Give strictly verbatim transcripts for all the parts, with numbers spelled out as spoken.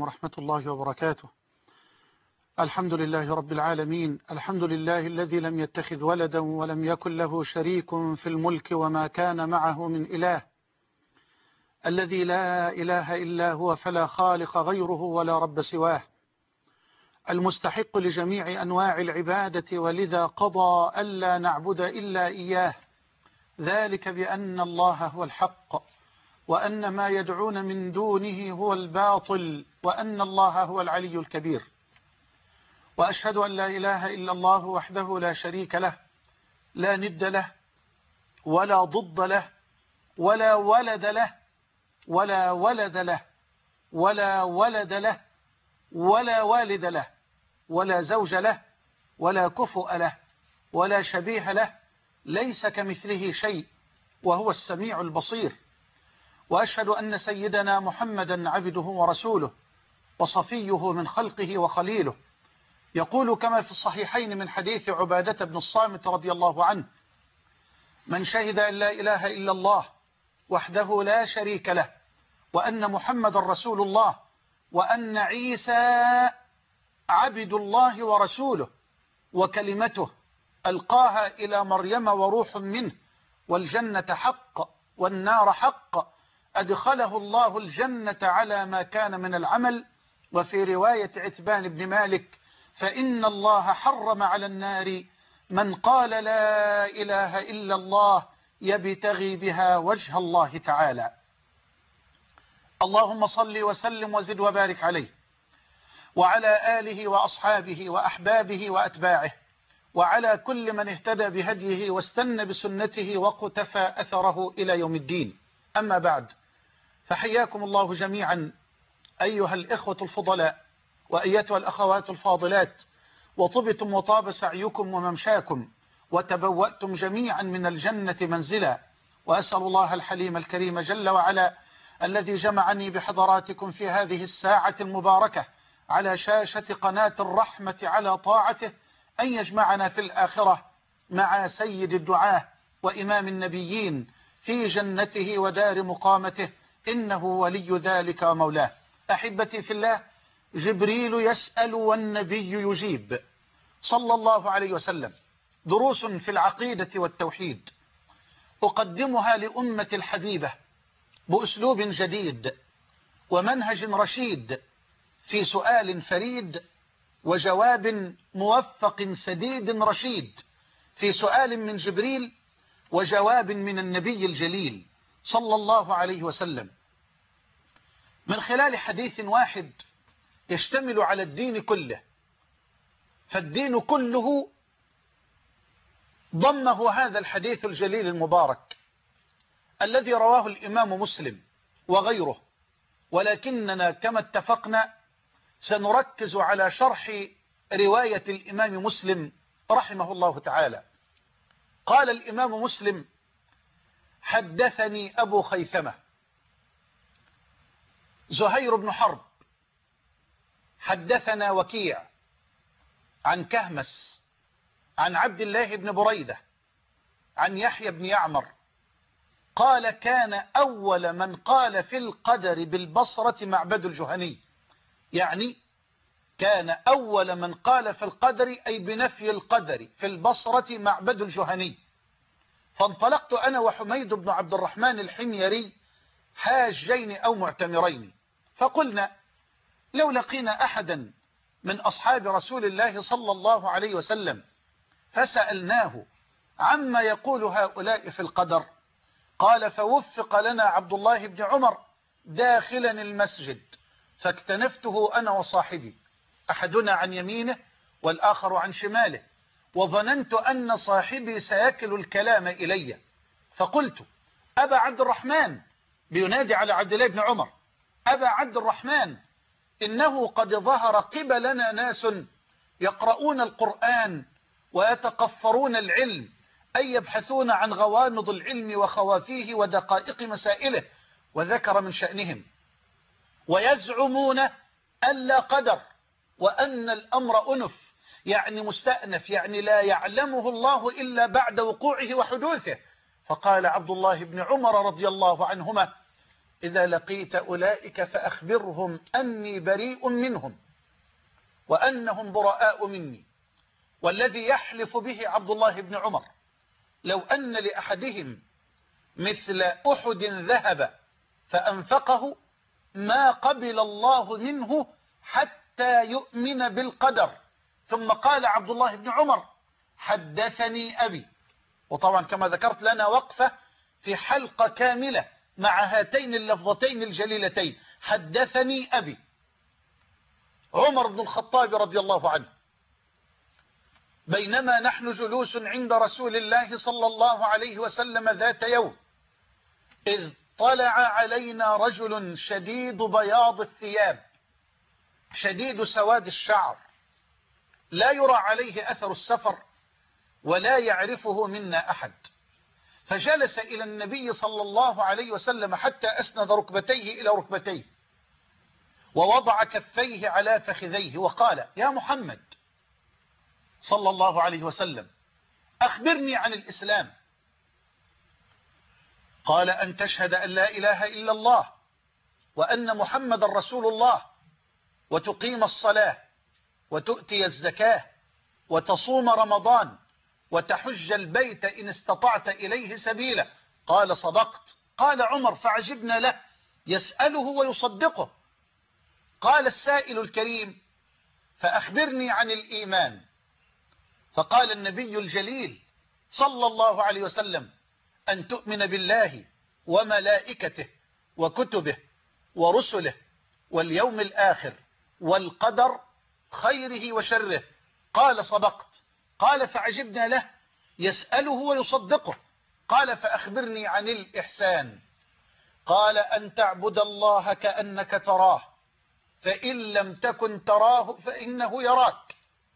عليكم ورحمة الله وبركاته. الحمد لله رب العالمين، الحمد لله الذي لم يتخذ ولدا ولم يكن له شريك في الملك وما كان معه من إله، الذي لا إله إلا هو فلا خالق غيره ولا رب سواه، المستحق لجميع أنواع العبادة، ولذا قضى ألا نعبد إلا إياه، ذلك بأن الله هو الحق وأن ما يدعون من دونه هو الباطل وأن الله هو العلي الكبير. وأشهد أن لا إله إلا الله وحده لا شريك له، لا ند له ولا ضد له ولا ولد له ولا ولد له ولا ولد له ولا والد له ولا زوج له ولا كفؤ له ولا شبيه له، ليس كمثله شيء وهو السميع البصير. وأشهد أن سيدنا محمدا عبده ورسوله وصفيه من خلقه وخليله، يقول كما في الصحيحين من حديث عبادة بن الصامت رضي الله عنه: من شهد أن لا إله إلا الله وحده لا شريك له وأن محمد رسول الله وأن عيسى عبد الله ورسوله وكلمته ألقاها إلى مريم وروح منه، والجنة حق والنار حق، أدخله الله الجنة على ما كان من العمل. وفي رواية عتبان بن مالك: فإن الله حرم على النار من قال لا إله إلا الله يبتغي بها وجه الله تعالى. اللهم صل وسلم وزد وبارك عليه وعلى آله وأصحابه وأحبابه وأتباعه وعلى كل من اهتدى بهديه واستنى بسنته وقتفى أثره إلى يوم الدين. أما بعد، فحياكم الله جميعا أيها الإخوة الفضلاء وأيتها الأخوات الفاضلات، وطبتم وطاب سعيكم وممشاكم وتبوأتم جميعا من الجنة منزلا. وأسأل الله الحليم الكريم جل وعلا الذي جمعني بحضراتكم في هذه الساعة المباركة على شاشة قناة الرحمة على طاعته أن يجمعنا في الآخرة مع سيد الدعاة وإمام النبيين في جنته ودار مقامته، إنه ولي ذلك ومولاه. أحبتي في الله، جبريل يسأل والنبي يجيب صلى الله عليه وسلم، دروس في العقيدة والتوحيد أقدمها لأمة الحبيبة بأسلوب جديد ومنهج رشيد، في سؤال فريد وجواب موفق سديد رشيد، في سؤال من جبريل وجواب من النبي الجليل صلى الله عليه وسلم، من خلال حديث واحد يشتمل على الدين كله. فالدين كله ضمه هذا الحديث الجليل المبارك الذي رواه الإمام مسلم وغيره، ولكننا كما اتفقنا سنركز على شرح رواية الإمام مسلم رحمه الله تعالى. قال الإمام مسلم: حدثني أبو خيثمة زهير بن حرب حدثنا وكيع عن كهمس عن عبد الله بن بريدة عن يحيى بن يعمر قال: كان أول من قال في القدر بالبصرة معبد الجهني. يعني كان أول من قال في القدر أي بنفي القدر في البصرة معبد الجهني. فانطلقت أنا وحميد بن عبد الرحمن الحميري حاجين أو معتمرين، فقلنا: لو لقينا أحدا من أصحاب رسول الله صلى الله عليه وسلم فسألناه عما يقول هؤلاء في القدر. قال: فوفق لنا عبد الله بن عمر داخلا المسجد، فاكتنفته أنا وصاحبي، أحدنا عن يمينه والآخر عن شماله، وظننت أن صاحبي سيكل الكلام إلي، فقلت: أبا عبد الرحمن، بينادي على عبد الله بن عمر: أبا عبد الرحمن، إنه قد ظهر قبلنا ناس يقرؤون القرآن ويتقفرون العلم، أي يبحثون عن غوامض العلم وخوافيه ودقائق مسائله، وذكر من شأنهم، ويزعمون أن لا قدر وأن الأمر أنف، يعني مستأنف، يعني لا يعلمه الله إلا بعد وقوعه وحدوثه. فقال عبد الله بن عمر رضي الله عنهما: إذا لقيت أولئك فأخبرهم أني بريء منهم وأنهم براء مني. والذي يحلف به عبد الله بن عمر لو أن لأحدهم مثل أحد ذهب فأنفقه ما قبل الله منه حتى يؤمن بالقدر. ثم قال عبد الله بن عمر حدثني أبي. وطبعا كما ذكرت لنا وقفة في حلقة كاملة مع هاتين اللفظتين الجليلتين، حدثني أبي. عمر بن الخطاب رضي الله عنه بينما نحن جلوس عند رسول الله صلى الله عليه وسلم ذات يوم إذ طلع علينا رجل شديد بياض الثياب شديد سواد الشعر لا يرى عليه أثر السفر ولا يعرفه منا أحد، فجلس إلى النبي صلى الله عليه وسلم حتى أسند ركبتيه إلى ركبتيه ووضع كفيه على فخذيه وقال يا محمد صلى الله عليه وسلم أخبرني عن الإسلام. قال أن تشهد أن لا إله إلا الله وأن محمد رسول الله وتقيم الصلاة وتؤتي الزكاة وتصوم رمضان وتحج البيت إن استطعت إليه سبيلا. قال صدقت. قال عمر فعجبنا له يسأله ويصدقه. قال السائل الكريم فأخبرني عن الإيمان. فقال النبي الجليل صلى الله عليه وسلم أن تؤمن بالله وملائكته وكتبه ورسله واليوم الآخر والقدر خيره وشره. قال صدقت. قال فعجبنا له يسأله ويصدقه. قال فأخبرني عن الإحسان. قال أن تعبد الله كأنك تراه فإن لم تكن تراه فإنه يراك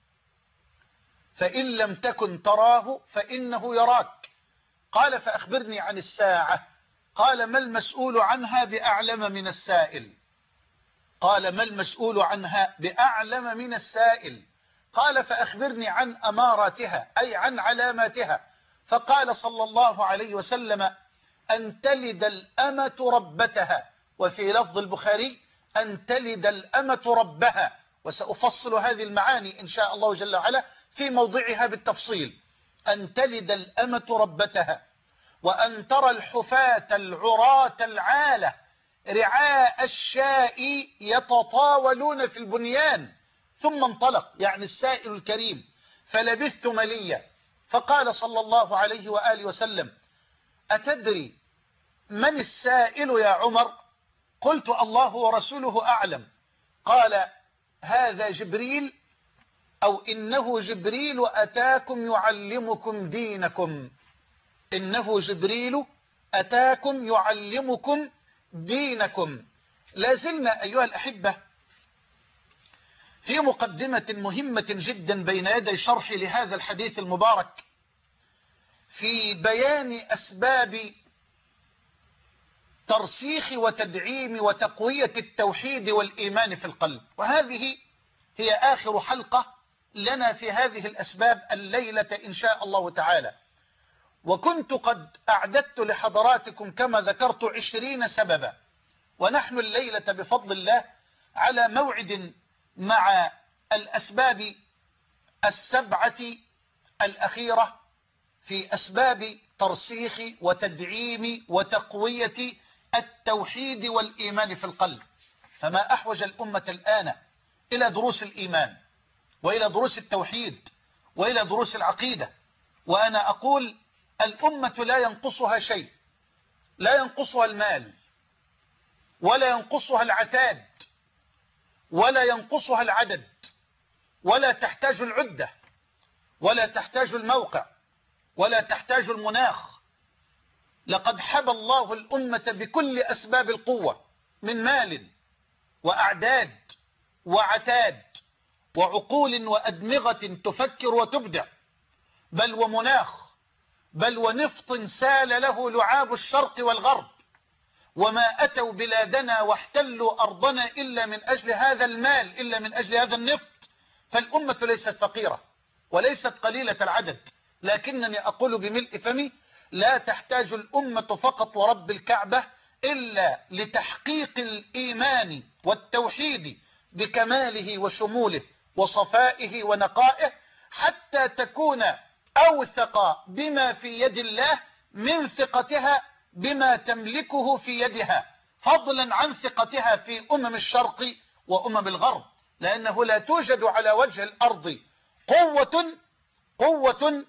فإن لم تكن تراه فإنه يراك. قال فأخبرني عن الساعة. قال ما المسؤول عنها بأعلم من السائل. قال ما المسؤول عنها بأعلم من السائل. قال فأخبرني عن أماراتها أي عن علاماتها. فقال صلى الله عليه وسلم أن تلد الأمة ربتها، وفي لفظ البخاري أن تلد الأمة ربها، وسأفصل هذه المعاني إن شاء الله جل وعلا في موضعها بالتفصيل. أن تلد الأمة ربتها وأن ترى الحفاة العراة العالة رعاء الشاء يتطاولون في البنيان. ثم انطلق يعني السائل الكريم فلبثت مليا. فقال صلى الله عليه وآله وسلم أتدري من السائل يا عمر؟ قلت الله ورسوله أعلم. قال هذا جبريل أو إنه جبريل أتاكم يعلمكم دينكم. إنه جبريل أتاكم يعلمكم دينكم. لازلنا أيها الأحبة في مقدمة مهمة جدا بين يدي شرحي لهذا الحديث المبارك في بيان أسباب ترسيخ وتدعيم وتقوية التوحيد والإيمان في القلب. وهذه هي آخر حلقة لنا في هذه الأسباب الليلة إن شاء الله تعالى. وكنت قد أعددت لحضراتكم كما ذكرت عشرين سببا، ونحن الليلة بفضل الله على موعد مع الأسباب السبعة الأخيرة في أسباب ترسيخ وتدعيم وتقوية التوحيد والإيمان في القلب. فما أحوج الأمة الآن إلى دروس الإيمان وإلى دروس التوحيد وإلى دروس العقيدة. وأنا أقول الأمة لا ينقصها شيء، لا ينقصها المال ولا ينقصها العتاد ولا ينقصها العدد ولا تحتاج العدة ولا تحتاج الموقع ولا تحتاج المناخ. لقد حبى الله الأمة بكل أسباب القوة من مال وأعداد وعتاد وعقول وأدمغة تفكر وتبدع، بل ومناخ، بل ونفط سال له لعاب الشرق والغرب. وما أتوا بلادنا واحتلوا أرضنا إلا من أجل هذا المال، إلا من أجل هذا النفط. فالأمة ليست فقيرة وليست قليلة العدد، لكنني أقول بملء فمي لا تحتاج الأمة فقط ورب الكعبة إلا لتحقيق الإيمان والتوحيد بكماله وشموله وصفائه ونقائه، حتى تكون أوثق بما في يد الله من ثقتها بما تملكه في يدها، فضلا عن ثقتها في أمم الشرق وأمم الغرب، لأنه لا توجد على وجه الأرض قوة قوة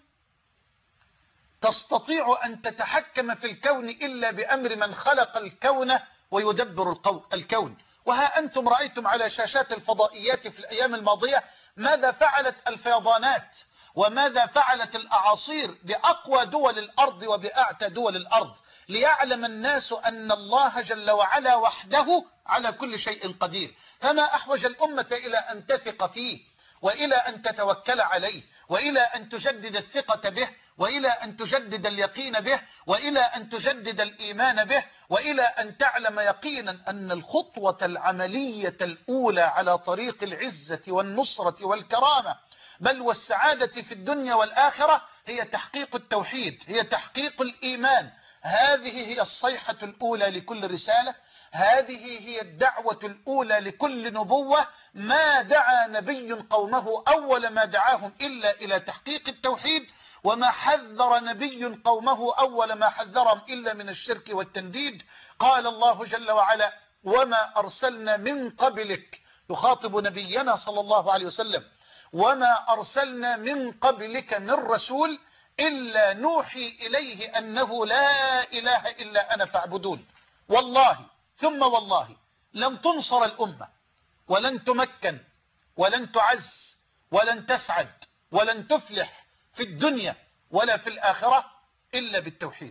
تستطيع أن تتحكم في الكون إلا بأمر من خلق الكون ويدبر الكون. وها أنتم رأيتم على شاشات الفضائيات في الأيام الماضية ماذا فعلت الفيضانات وماذا فعلت الأعاصير بأقوى دول الأرض وبأعتى دول الأرض، ليعلم الناس أن الله جل وعلا وحده على كل شيء قدير. فما أحوج الأمة إلى أن تثق فيه، وإلى أن تتوكل عليه، وإلى أن تجدد الثقة به، وإلى أن تجدد اليقين به، وإلى أن تجدد الإيمان به، وإلى أن تعلم يقينا أن الخطوة العملية الأولى على طريق العزة والنصرة والكرامة بل والسعادة في الدنيا والآخرة هي تحقيق التوحيد، هي تحقيق الإيمان. هذه هي الصيحة الأولى لكل رسالة، هذه هي الدعوة الأولى لكل نبوة. ما دعا نبي قومه أول ما دعاهم إلا إلى تحقيق التوحيد، وما حذر نبي قومه أول ما حذرهم إلا من الشرك والتنديد. قال الله جل وعلا: وما أرسلنا من قبلك، يخاطب نبينا صلى الله عليه وسلم: وما أرسلنا من قبلك من رسول إلا نوحي إليه أنه لا إله إلا أنا فاعبدون. والله ثم والله لن تنصر الأمة ولن تمكن ولن تعز ولن تسعد ولن تفلح في الدنيا ولا في الآخرة إلا بالتوحيد،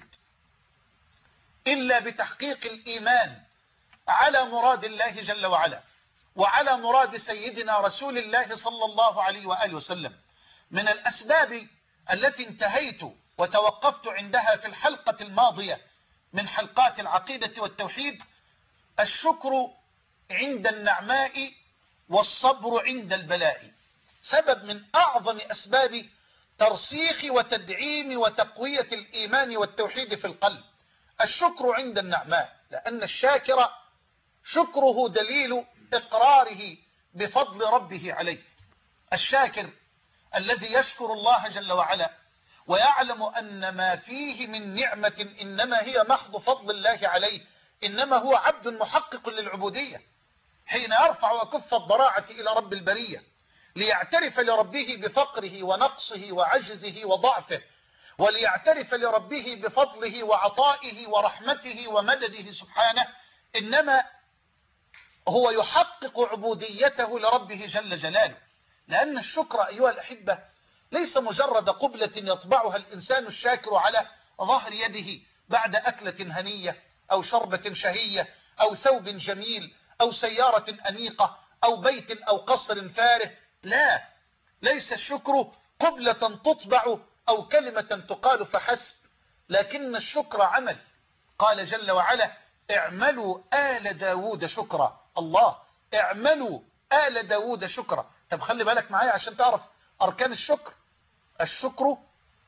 إلا بتحقيق الإيمان على مراد الله جل وعلا وعلى مراد سيدنا رسول الله صلى الله عليه وآله وسلم. من الأسباب التي انتهيت وتوقفت عندها في الحلقة الماضية من حلقات العقيدة والتوحيد الشكر عند النعماء والصبر عند البلاء. سبب من أعظم أسباب ترسيخ وتدعيم وتقوية الإيمان والتوحيد في القلب الشكر عند النعماء، لأن الشاكر شكره دليل إقراره بفضل ربه عليه. الشاكر الذي يشكر الله جل وعلا ويعلم أن ما فيه من نعمة إنما هي محض فضل الله عليه، إنما هو عبد محقق للعبودية، حين يرفع وكف الضراعة إلى رب البرية ليعترف لربه بفقره ونقصه وعجزه وضعفه، وليعترف لربه بفضله وعطائه ورحمته ومدده سبحانه، إنما هو يحقق عبوديته لربه جل جلاله. لأن الشكر أيها الأحبة ليس مجرد قبلة يطبعها الإنسان الشاكر على ظهر يده بعد أكلة هنية أو شربة شهية أو ثوب جميل أو سيارة أنيقة أو بيت أو قصر فارغ. لا، ليس الشكر قبلة تطبع أو كلمة تقال فحسب، لكن الشكر عمل. قال جل وعلا: اعملوا آل داود شكرا. الله، اعملوا آل داود شكرا. طب خلي بالك معايا عشان تعرف أركان الشكر. الشكر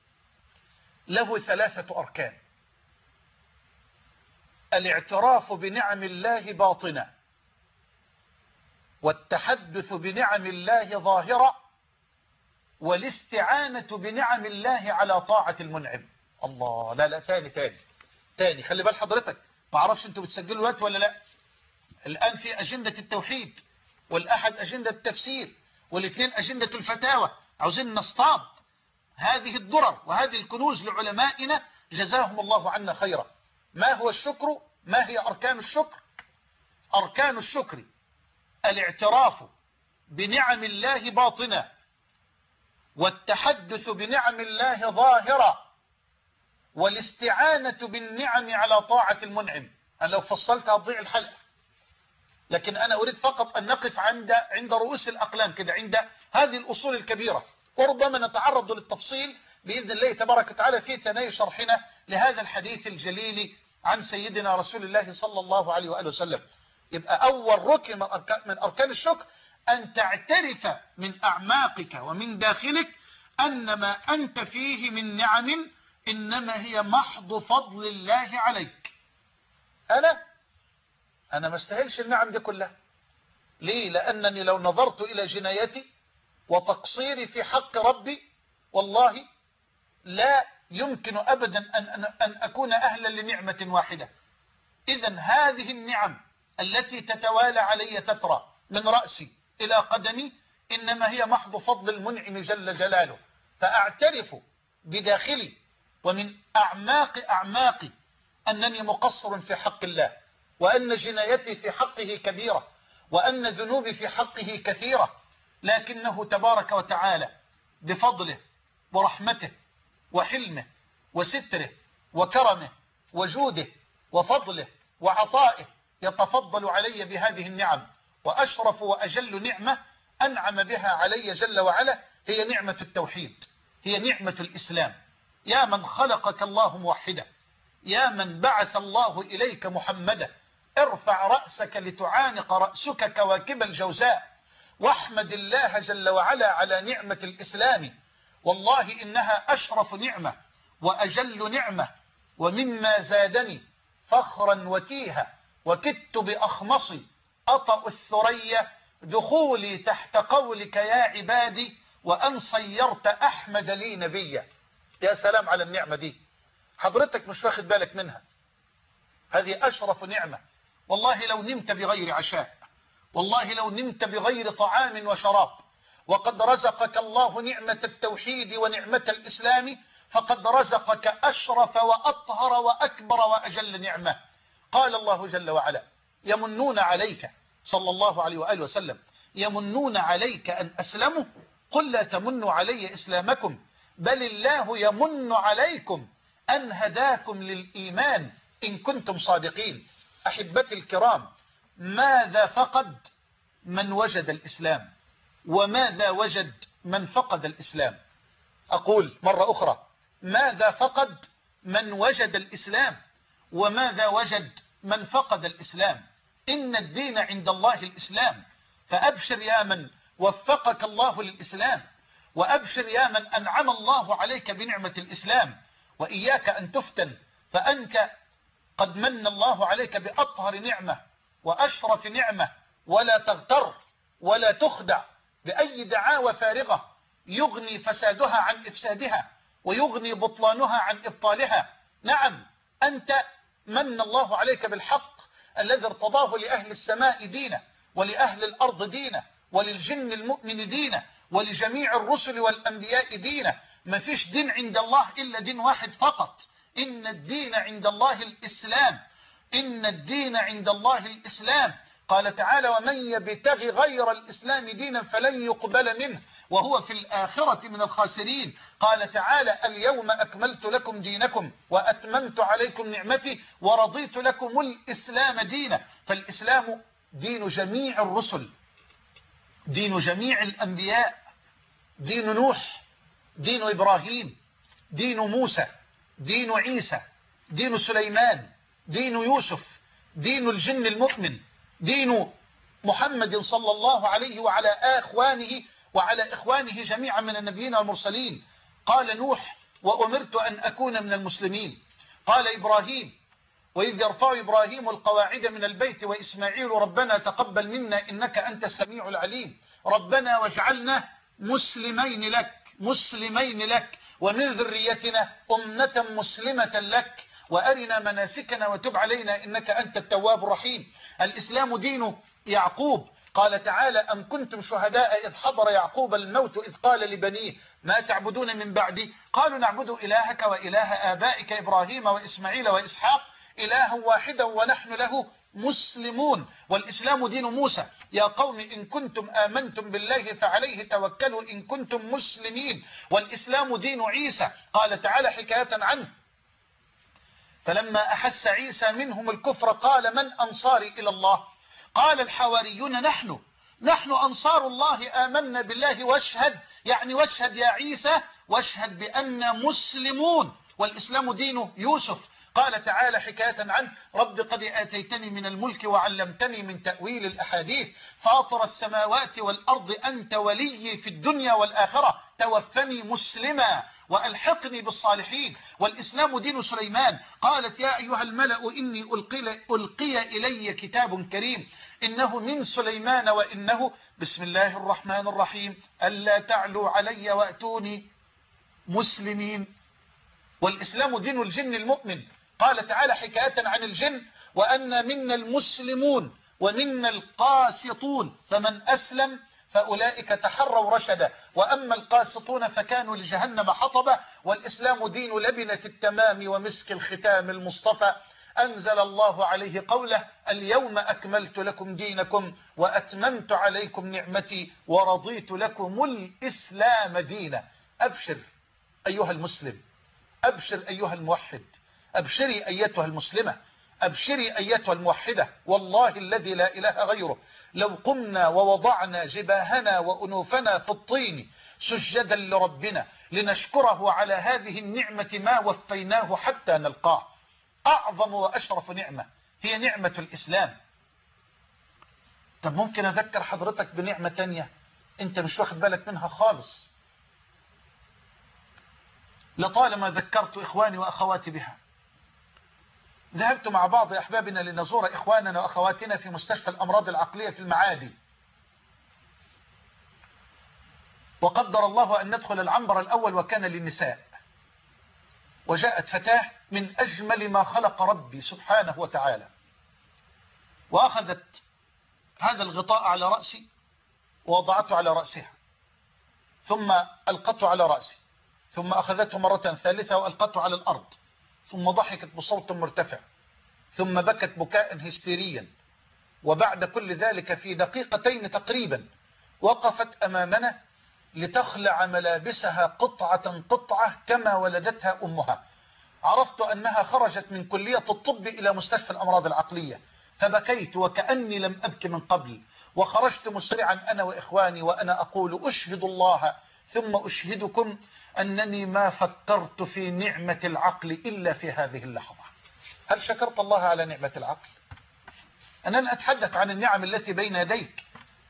له ثلاثة أركان: الاعتراف بنعم الله باطنا، والتحدث بنعم الله ظاهرة، والاستعانة بنعم الله على طاعة المنعم. الله، لا لا ثاني ثاني ثاني خلي بال حضرتك، ما اعرفش انتوا بتسجلوا الوقت ولا لا. الآن في أجندة التوحيد، والأحد أجندة التفسير، والاثنين أجندة الفتاوى. عاوزين نصطاد هذه الدرر وهذه الكنوز لعلمائنا جزاهم الله عنا خيرا. ما هو الشكر؟ ما هي أركان الشكر؟ أركان الشكر: الاعتراف بنعم الله باطنا، والتحدث بنعم الله ظاهرا، والاستعانة بالنعم على طاعة المنعم. أنا لو فصلت هتضيع الحلقة، لكن أنا أريد فقط أن نقف عند عند رؤوس الأقلام كده، عند هذه الأصول الكبيرة، وربما نتعرض للتفصيل بإذن الله تبارك وتعالى في ثنايا شرحنا لهذا الحديث الجليل عن سيدنا رسول الله صلى الله عليه وآله وسلم. يبقى أول ركن من أركان, من أركان الشكر أن تعترف من أعماقك ومن داخلك أن ما أنت فيه من نعم إنما هي محض فضل الله عليك. أنا أنا ما استاهلش النعم دي كلها. ليه؟ لأنني لو نظرت إلى جنايتي وتقصيري في حق ربي والله لا يمكن أبدا أن, أن, أن أكون أهلا لنعمة واحدة. إذن هذه النعم التي تتوالى علي تترى من رأسي إلى قدمي إنما هي محض فضل المنعم جل جلاله. فأعترف بداخلي ومن أعماق أعماقي أنني مقصر في حق الله، وأن جنايتي في حقه كبيرة، وأن ذنوبي في حقه كثيرة، لكنه تبارك وتعالى بفضله ورحمته وحلمه وستره وكرمه وجوده وفضله وعطائه يتفضل علي بهذه النعم. وأشرف وأجل نعمة أنعم بها علي جل وعلا هي نعمة التوحيد، هي نعمة الإسلام. يا من خلقك الله موحدا، يا من بعث الله إليك محمدا، ارفع رأسك لتعانق رأسك كواكب الجوزاء، واحمد الله جل وعلا على نعمة الإسلام. والله إنها أشرف نعمة وأجل نعمة، ومما زادني فخرا وتيها وكدت بأخمصي أطأ الثريا دخولي تحت قولك يا عبادي وأن صيرت أحمد لي نبيا. يا سلام على النعمة دي، حضرتك مش واخد بالك منها. هذه أشرف نعمة. والله لو نمت بغير عشاء، والله لو نمت بغير طعام وشراب، وقد رزقك الله نعمة التوحيد ونعمة الإسلام، فقد رزقك أشرف وأطهر وأكبر وأجل نعمة. قال الله جل وعلا يمنون عليك، صلى الله عليه وآله وسلم، يمنون عليك أن أسلموا قل لا تمنوا علي إسلامكم بل الله يمن عليكم أن هداكم للإيمان إن كنتم صادقين. أحبتي الكرام، ماذا فقد من وجد الإسلام، وماذا وجد من فقد الإسلام؟ أقول مرة أخرى، ماذا فقد من وجد الإسلام، وماذا وجد من فقد الإسلام؟ إن الدين عند الله الإسلام. فأبشر يا من وفقك الله للإسلام، وأبشر يا من أنعم الله عليك بنعمة الإسلام. وإياك أن تفتن، فأنت قد من الله عليك بأطهر نعمة وأشرف نعمة. ولا تغتر ولا تخدع بأي دعاوى فارغة يغني فسادها عن إفسادها، ويغني بطلانها عن إبطالها. نعم، أنت من الله عليك بالحق الذي ارتضاه لأهل السماء دينه، ولأهل الأرض دينه، وللجن المؤمن دينه، ولجميع الرسل والأنبياء دينه. ما فيش دين عند الله إلا دين واحد فقط، إن الدين عند الله الإسلام، إن الدين عند الله الإسلام. قال تعالى ومن يبتغي غير الإسلام دينا فلن يقبل منه وهو في الآخرة من الخاسرين. قال تعالى اليوم أكملت لكم دينكم وأتممت عليكم نعمتي ورضيت لكم الإسلام دينا. فالإسلام دين جميع الرسل، دين جميع الأنبياء، دين نوح، دين إبراهيم، دين موسى، دين عيسى، دين سليمان، دين يوسف، دين الجن المؤمن، دين محمد صلى الله عليه وعلى أخوانه وعلى إخوانه جميعا من النبيين والمرسلين. قال نوح وأمرت أن أكون من المسلمين. قال إبراهيم وإذ يرفع إبراهيم القواعد من البيت وإسماعيل ربنا تقبل منا إنك أنت السميع العليم. ربنا واجعلنا مسلمين لك مسلمين لك ومن ذريتنا أمة مسلمة لك وأرنا مناسكنا وتب علينا إنك أنت التواب الرحيم. الإسلام دين يعقوب. قال تعالى أم كنتم شهداء إذ حضر يعقوب الموت إذ قال لبنيه ما تعبدون من بعدي قالوا نعبد إلهك وإله آبائك إبراهيم وإسماعيل وإسحاق إلها واحدا ونحن له مسلمون. والإسلام دين موسى يا قوم إن كنتم آمنتم بالله فعليه توكلوا إن كنتم مسلمين. والإسلام دين عيسى. قال تعالى حكاية عنه فلما أحس عيسى منهم الكفر قال من أنصاري إلى الله قال الحواريون نحن نحن أنصار الله آمنا بالله واشهد يعني واشهد يا عيسى واشهد بأننا مسلمون. والإسلام دين يوسف. قال تعالى حكاية عنه رب قد آتيتني من الملك وعلمتني من تأويل الأحاديث فاطر السماوات والأرض أنت ولي في الدنيا والآخرة توفني مسلما وألحقني بالصالحين، والإسلام دين سليمان. قالت يا أيها الملأ إني ألقي, ألقي إلي كتاب كريم إنه من سليمان وإنه بسم الله الرحمن الرحيم ألا تعلوا علي وأتوني مسلمين. والإسلام دين الجن المؤمن. قال تعالى حكاية عن الجن وأن منا المسلمون ومنا القاسطون فمن أسلم فأولئك تحروا رشدا وأما القاسطون فكانوا لجهنم حطبا. والإسلام دين لبنة التمام ومسك الختام المصطفى. أنزل الله عليه قوله اليوم أكملت لكم دينكم وأتممت عليكم نعمتي ورضيت لكم الإسلام دينا. أبشر أيها المسلم، أبشر أيها الموحد، أبشري أيتها المسلمة، أبشري أيتها الموحدة، والله الذي لا إله غيره لو قمنا ووضعنا جباهنا وأنوفنا في الطين سجدا لربنا لنشكره على هذه النعمة ما وفيناه حتى نلقاه. أعظم وأشرف نعمة هي نعمة الإسلام. طب ممكن أذكر حضرتك بنعمة تانية أنت مش واخد بالك منها خالص، لطالما ذكرت إخواني وأخواتي بها. ذهبت مع بعض أحبابنا لنزور إخواننا وأخواتنا في مستشفى الأمراض العقلية في المعادي، وقدر الله أن ندخل العنبر الأول وكان للنساء، وجاءت فتاة من أجمل ما خلق ربي سبحانه وتعالى، وأخذت هذا الغطاء على رأسي ووضعته على رأسها، ثم ألقته على رأسي، ثم أخذته مرة ثالثة وألقته على الأرض، ثم ضحكت بصوت مرتفع، ثم بكت بكاء هستيريا. وبعد كل ذلك في دقيقتين تقريبا وقفت أمامنا لتخلع ملابسها قطعة قطعة كما ولدتها أمها. عرفت أنها خرجت من كلية الطب إلى مستشفى الأمراض العقلية، فبكيت وكأني لم أبك من قبل، وخرجت مسرعا أنا وإخواني وأنا أقول أشهد الله ثم أشهدكم أنني ما فكرت في نعمة العقل إلا في هذه اللحظة. هل شكرت الله على نعمة العقل؟ أنا لا أتحدث عن النعم التي بين يديك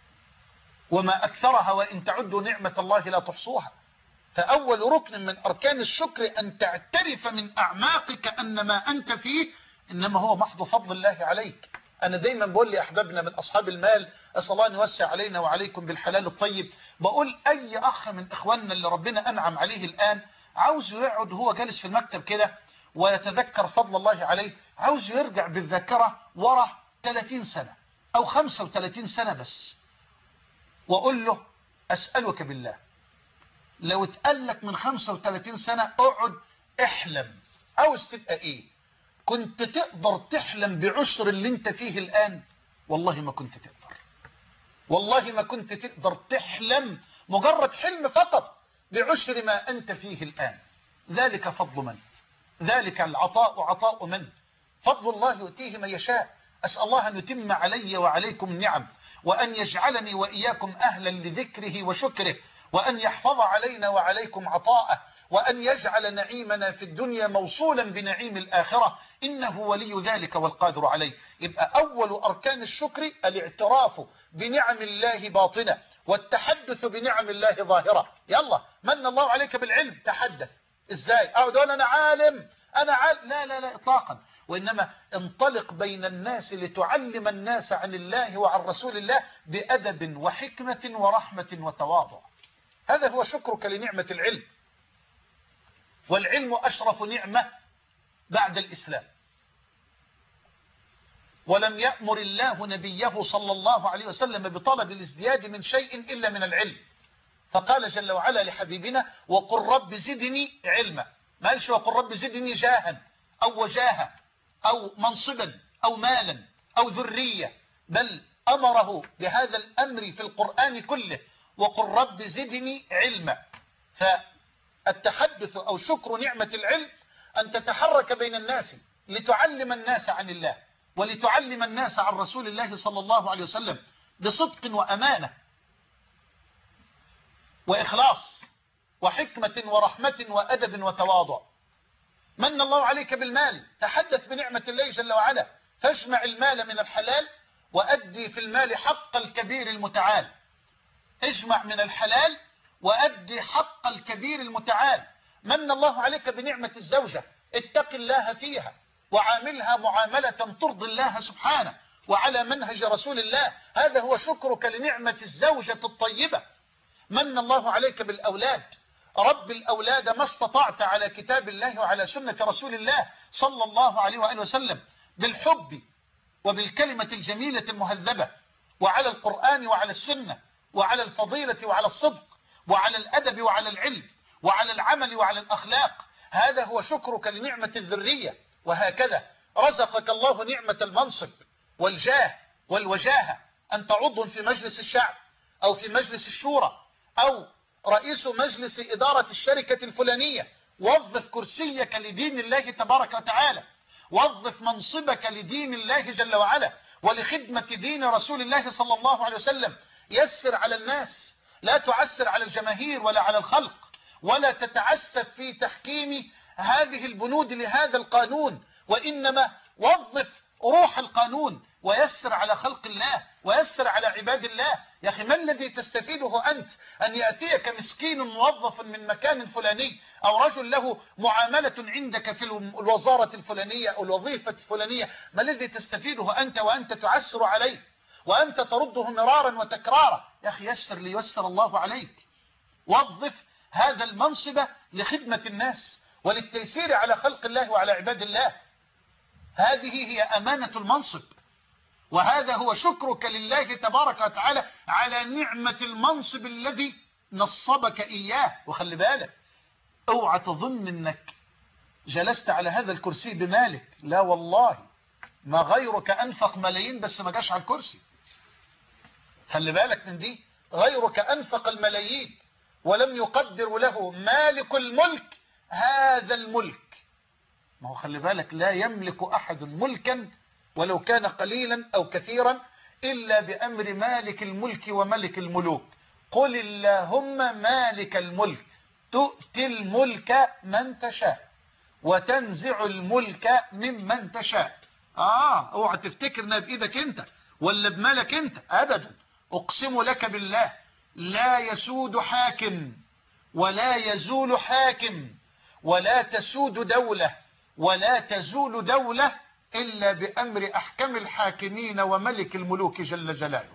وما أكثرها، وإن تعدوا نعمة الله لا تحصوها. فأول ركن من أركان الشكر أن تعترف من أعماقك أن ما أنت فيه إنما هو محض فضل الله عليك. أنا دايما بقول لأحبابنا من أصحاب المال، أسأل الله أن يوسع علينا وعليكم بالحلال الطيب، بقول أي أخ من إخواننا اللي ربنا أنعم عليه الآن عاوز يقعد هو جالس في المكتب كده ويتذكر فضل الله عليه، عاوز يرجع بالذاكرة ورا ثلاثين سنة أو خمسة وثلاثين سنة بس، وأقول له أسألك بالله لو اتقال لك من خمسة وثلاثين سنة اقعد احلم عاوز تبقى ايه، كنت تقدر تحلم بعشر اللي انت فيه الآن؟ والله ما كنت تقدر، والله ما كنت تقدر تحلم مجرد حلم فقط بعشر ما أنت فيه الآن. ذلك فضل من؟ ذلك العطاء عطاء من؟ فضل الله يؤتيه من يشاء. أسأل الله أن يتم علي وعليكم النعم، وأن يجعلني وإياكم أهلا لذكره وشكره، وأن يحفظ علينا وعليكم عطاءه، وأن يجعل نعيمنا في الدنيا موصولا بنعيم الآخرة، إنه ولي ذلك والقادر عليه. يبقى أول أركان الشكر الاعتراف بنعم الله باطنة والتحدث بنعم الله ظاهرة. يلا من الله عليك بالعلم تحدث. إزاي؟ أقعد أقول أنا عالم أنا عالم؟ لا لا لا إطلاقا، وإنما انطلق بين الناس لتعلم الناس عن الله وعن رسول الله بأدب وحكمة ورحمة وتواضع. هذا هو شكرك لنعمة العلم. والعلم أشرف نعمة بعد الإسلام، ولم يأمر الله نبيه صلى الله عليه وسلم بطلب الازدياد من شيء إلا من العلم. فقال جل وعلا لحبيبنا وقل رب زدني علما، ما قالش وقل رب زدني جاها أو وجاهة أو منصبا أو مالا أو ذرية، بل أمره بهذا الأمر في القرآن كله وقل رب زدني علما. فالتحدث أو شكر نعمة العلم أن تتحرك بين الناس لتعلم الناس عن الله ولتعلم الناس عن رسول الله صلى الله عليه وسلم بصدق وأمانة وإخلاص وحكمة ورحمة وأدب وتواضع. من الله عليك بالمال، تحدث بنعمة الله جل وعلا، فاجمع المال من الحلال وأدي في المال حق الكبير المتعال. اجمع من الحلال وأدي حق الكبير المتعال. من الله عليك بنعمة الزوجة، اتق الله فيها وعاملها معاملة ترضي الله سبحانه وعلى منهج رسول الله. هذا هو شكرك لنعمة الزوجة الطيبة. من الله عليك بالأولاد، رب الأولاد ما استطعت على كتاب الله وعلى سنة رسول الله صلى الله عليه وآله وسلم، بالحب وبالكلمة الجميلة المهذبة، وعلى القرآن وعلى السنة وعلى الفضيلة وعلى الصدق وعلى الأدب وعلى العلم وعلى العمل وعلى الأخلاق. هذا هو شكرك لنعمة الذرية. وهكذا رزقك الله نعمة المنصب والجاه والوجاهة، أنت عضو في مجلس الشعب أو في مجلس الشورى أو رئيس مجلس إدارة الشركة الفلانية. وظف كرسيك لدين الله تبارك وتعالى، وظف منصبك لدين الله جل وعلا ولخدمة دين رسول الله صلى الله عليه وسلم. يسر على الناس، لا تعسر على الجماهير ولا على الخلق، ولا تتعسف في تحكيم هذه البنود لهذا القانون، وإنما وظف روح القانون ويسر على خلق الله ويسر على عباد الله. يا أخي ما الذي تستفيده أنت أن يأتيك مسكين موظف من مكان فلاني أو رجل له معاملة عندك في الوزارة الفلانية أو الوظيفة الفلانية؟ ما الذي تستفيده أنت وأنت تعسر عليه وأنت ترده مرارا وتكرارا؟ يا أخي يسر ليسر الله عليك. وظف هذا المنصب لخدمة الناس وللتيسير على خلق الله وعلى عباد الله. هذه هي أمانة المنصب، وهذا هو شكرك لله تبارك وتعالى على نعمة المنصب الذي نصبك إياه. وخلي بالك، اوعى تظن انك جلست على هذا الكرسي بمالك، لا والله، ما غيرك أنفق ملايين بس ما جاش على الكرسي. خلي بالك من دي، غيرك أنفق الملايين ولم يقدر له مالك الملك هذا الملك. ما هو خلي بالك، لا يملك أحد ملكا ولو كان قليلا أو كثيرا إلا بأمر مالك الملك وملك الملوك. قل اللهم مالك الملك تؤتي الملك من تشاء وتنزع الملك ممن تشاء. آه اوعى تفتكر انها بإيدك انت ولا بمالك انت أبدا. أقسم لك بالله لا يسود حاكم ولا يزول حاكم ولا تسود دولة ولا تزول دولة إلا بأمر أحكم الحاكمين وملك الملوك جل جلاله.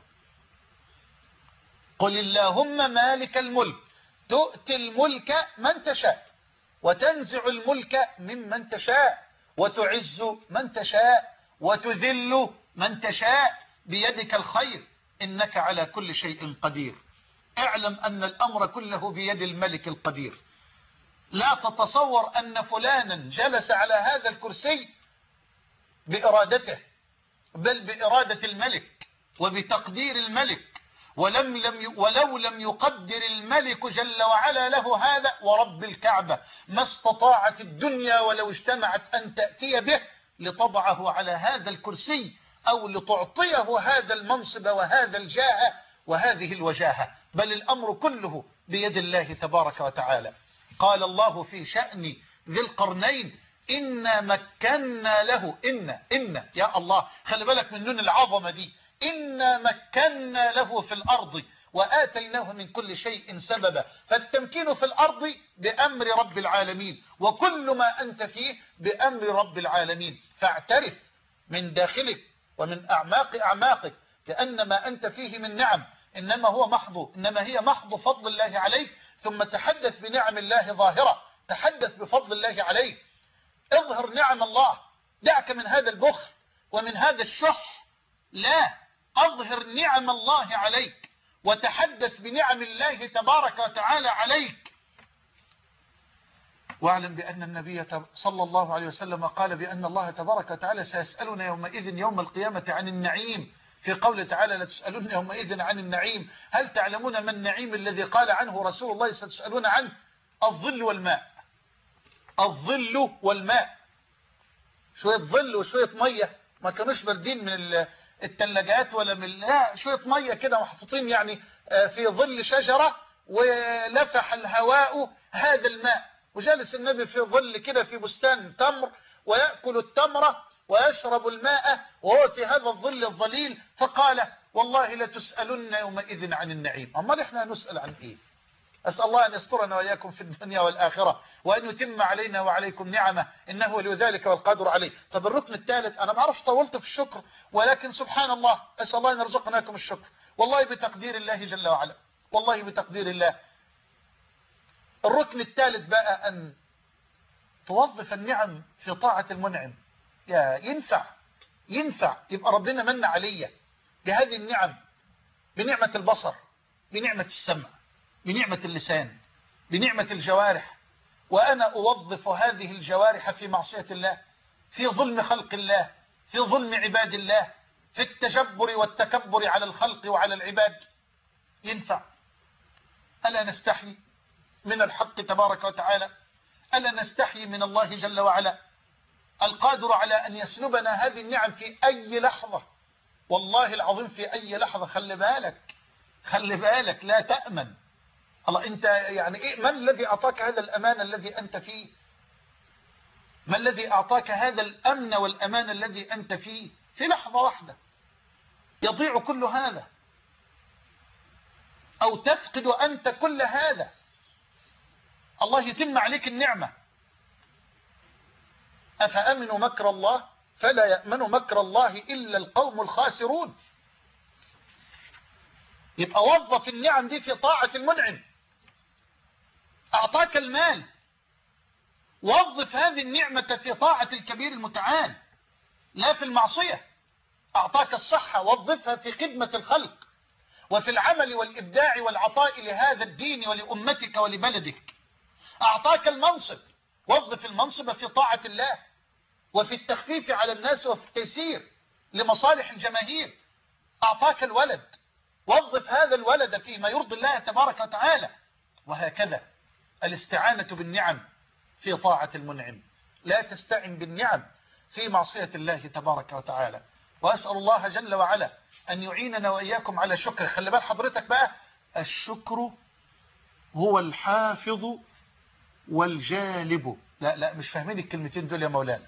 قل اللهم مالك الملك تؤتي الملك من تشاء وتنزع الملك ممن تشاء وتعز من تشاء وتذل من تشاء بيدك الخير إنك على كل شيء قدير. اعلم أن الأمر كله بيد الملك القدير. لا تتصور أن فلانا جلس على هذا الكرسي بإرادته، بل بإرادة الملك وبتقدير الملك. ولم لم ولو لم يقدر الملك جل وعلا له هذا ورب الكعبة ما استطاعت الدنيا ولو اجتمعت أن تأتي به لتضعه على هذا الكرسي أو لتعطيه هذا المنصب وهذا الجاه وهذه الوجاهة، بل الأمر كله بيد الله تبارك وتعالى. قال الله في شأن ذي القرنين إنا مكنا له. إن إن يا الله، خلي بالك من نون العظمة دي. إنا مكنا له في الأرض وآتيناه من كل شيء سببا. فالتمكين في الأرض بأمر رب العالمين، وكل ما أنت فيه بأمر رب العالمين. فاعترف من داخلك ومن أعماق أعماقك لأن ما أنت فيه من نعم إنما هو محض إنما هي محض فضل الله عليك. ثم تحدث بنعم الله ظاهرة، تحدث بفضل الله عليك، اظهر نعم الله. دعك من هذا البخل ومن هذا الشح، لا، اظهر نعم الله عليك وتحدث بنعم الله تبارك وتعالى عليك. واعلم بأن النبي صلى الله عليه وسلم قال بأن الله تبارك وتعالى سيسألنا يومئذ يوم القيامة عن النعيم، في قوله تعالى لا تسألون يومئذ عن النعيم. هل تعلمون ما النعيم الذي قال عنه رسول الله ستسألون عنه؟ الظل والماء. الظل والماء، شوية ظل وشوية مية، ما كانوش باردين من الثلاجات ولا من، لا، شوية مية كده محطوطين يعني في ظل شجرة ولفح الهواء هذا الماء، وجالس النبي في ظل كده في بستان تمر ويأكل التمرة ويشرب الماء وهو في هذا الظل الظليل. فقال والله لتسألن يومئذ عن النعيم. أما احنا نسأل عن ايه؟ أسأل الله أن يسترنا وإياكم في الدنيا والآخرة، وأن يتم علينا وعليكم نعمه، إنه ولي ذلك والقادر عليه. طب الركن الثالث، أنا ما أعرفش طولت في الشكر، ولكن سبحان الله، أسأل الله أن يرزقناكم الشكر، والله بتقدير الله جل وعلا، والله بتقدير الله. الركن الثالث بقى أن توظف النعم في طاعة المنعم. يا ينفع ينفع يبقى ربنا من علي بهذه النعم، بنعمة البصر، بنعمة السمع، بنعمة اللسان، بنعمة الجوارح، وأنا أوظف هذه الجوارح في معصية الله، في ظلم خلق الله، في ظلم عباد الله، في التجبر والتكبر على الخلق وعلى العباد. ينفع؟ ألا نستحي من الحق تبارك وتعالى؟ ألا نستحي من الله جل وعلا القادر على أن يسلبنا هذه النعم في أي لحظة؟ والله العظيم في أي لحظة. خلي بالك خلي بالك لا تأمن. الله، أنت يعني إيه؟ من الذي أعطاك هذا الأمان الذي أنت فيه؟ ما الذي أعطاك هذا الأمن والأمان الذي أنت فيه؟ في لحظة واحدة يضيع كل هذا، أو تفقد أنت كل هذا. الله يتم عليك النعمة. أفأمنوا مكر الله فلا يأمن مكر الله إلا القوم الخاسرون. يبقى وظف النعم دي في طاعة المنعم. أعطاك المال، وظف هذه النعمة في طاعة الكبير المتعال، لا في المعصية. أعطاك الصحة، وظفها في خدمة الخلق وفي العمل والإبداع والعطاء لهذا الدين ولأمتك ولبلدك. أعطاك المنصب، وظف المنصب في طاعة الله وفي التخفيف على الناس وفي التيسير لمصالح الجماهير. أعطاك الولد، وظف هذا الولد فيما يرضي الله تبارك وتعالى. وهكذا الاستعانة بالنعم في طاعة المنعم، لا تستعن بالنعم في معصية الله تبارك وتعالى. وأسأل الله جل وعلا أن يعيننا وإياكم على شكر. خلي بال حضرتك بقى، الشكر هو الحافظ والجالب. لا لا مش فاهمين الكلمتين دول يا مولانا.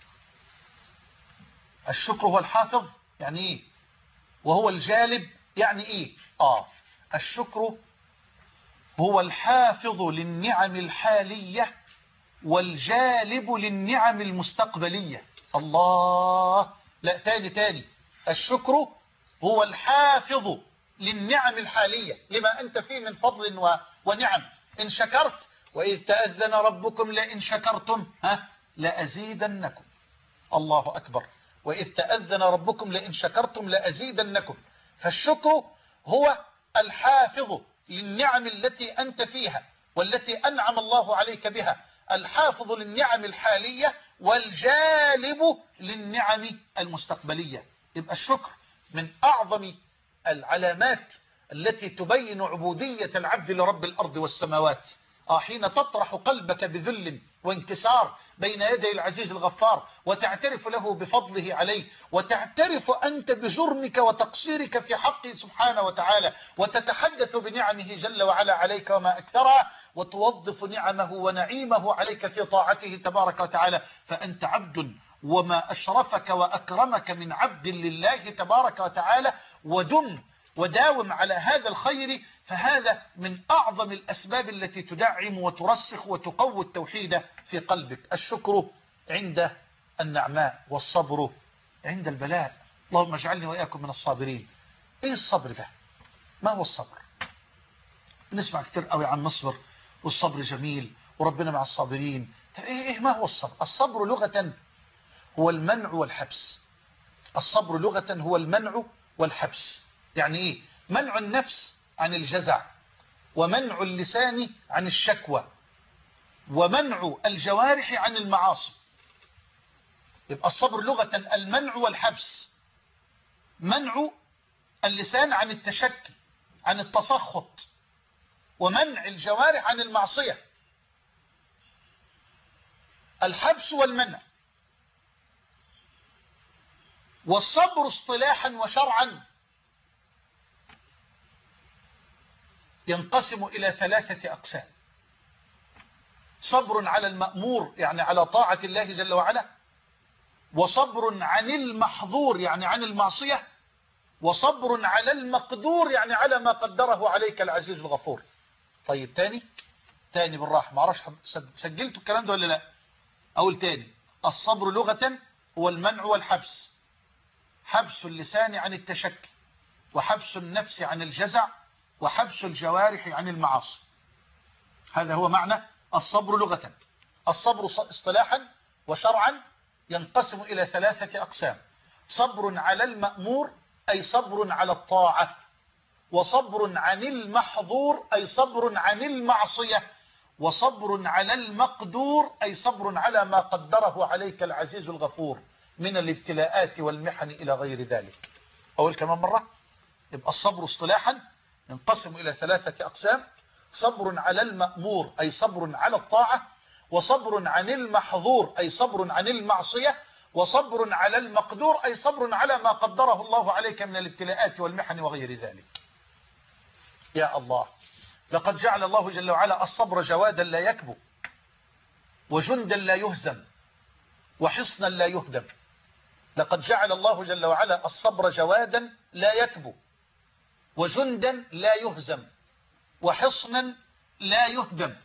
الشكر هو الحافظ يعني ايه؟ وهو الجالب يعني ايه؟ اه الشكر هو الحافظ للنعم الحالية والجالب للنعم المستقبلية. الله، لا تاني تاني. الشكر هو الحافظ للنعم الحالية، لما أنت فيه من فضل و... ونعم. إن شكرت، وإذ تأذن ربكم لئن شكرتم ها لأزيدنكم. الله أكبر. وإذ تأذن ربكم لئن شكرتم لأزيدنكم. فالشكر هو الحافظ للنعم التي أنت فيها والتي أنعم الله عليك بها، الحافظ للنعم الحالية والجالب للنعم المستقبلية. يبقى الشكر من أعظم العلامات التي تبين عبودية العبد لرب الأرض والسماوات. آه حين تطرح قلبك بذل وانكسار بين يدي العزيز الغفار، وتعترف له بفضله عليه، وتعترف أنت بجرمك وتقصيرك في حقه سبحانه وتعالى، وتتحدث بنعمه جل وعلا عليك وما أكثرها، وتوظف نعمه ونعيمه عليك في طاعته تبارك وتعالى، فأنت عبد. وما أشرفك وأكرمك من عبد لله تبارك وتعالى. ودم وداوم على هذا الخير، فهذا من أعظم الأسباب التي تدعم وترسخ وتقوي التوحيد في قلبك. الشكر عند النعماء، والصبر عند البلاء. اللهم اجعلني وإياكم من الصابرين. إيه الصبر ده؟ ما هو الصبر؟ بنسمع كتير قوي عن نصبر، والصبر جميل، وربنا مع الصابرين. إيه, إيه ما هو الصبر؟ الصبر لغة هو المنع والحبس. الصبر لغة هو المنع والحبس. يعني ايه؟ منع النفس عن الجزع، ومنع اللسان عن الشكوى، ومنع الجوارح عن المعاصي. يبقى الصبر لغة المنع والحبس. منع اللسان عن التشكي، عن التسخط، ومنع الجوارح عن المعصية. الحبس والمنع. والصبر اصطلاحا وشرعا ينقسم إلى ثلاثة أقسام: صبر على المأمور يعني على طاعة الله جل وعلا، وصبر عن المحظور يعني عن المعصية، وصبر على المقدور يعني على ما قدره عليك العزيز الغفور. طيب تاني تاني بالراحة، ما اعرفش سجلتوا الكلام ده ولا لا. اقول تاني: الصبر لغة هو المنع والحبس، حبس اللسان عن التشكي، وحبس النفس عن الجزع، وحبس الجوارح عن المعاصي. هذا هو معنى الصبر لغة. الصبر اصطلاحا وشرعا ينقسم إلى ثلاثة أقسام: صبر على المأمور أي صبر على الطاعة، وصبر عن المحظور أي صبر عن المعصية، وصبر على المقدور أي صبر على ما قدره عليك العزيز الغفور من الابتلاءات والمحن إلى غير ذلك. أقول كمان مرة: يبقى الصبر اصطلاحا ينقسم إلى ثلاثة أقسام: صبر على المأمور أي صبر على الطاعة، وصبر عن المحظور أي صبر عن المعصية، وصبر على المقدور أي صبر على ما قدره الله عليك من الابتلاءات والمحن وغير ذلك. يا الله، لقد جعل الله جل وعلا الصبر جوادا لا يكبو، وجندا لا يهزم، وحصنا لا يهدم. لقد جعل الله جل وعلا الصبر جوادا لا يكبو، وجندا لا يهزم، وحصنا لا يهدم.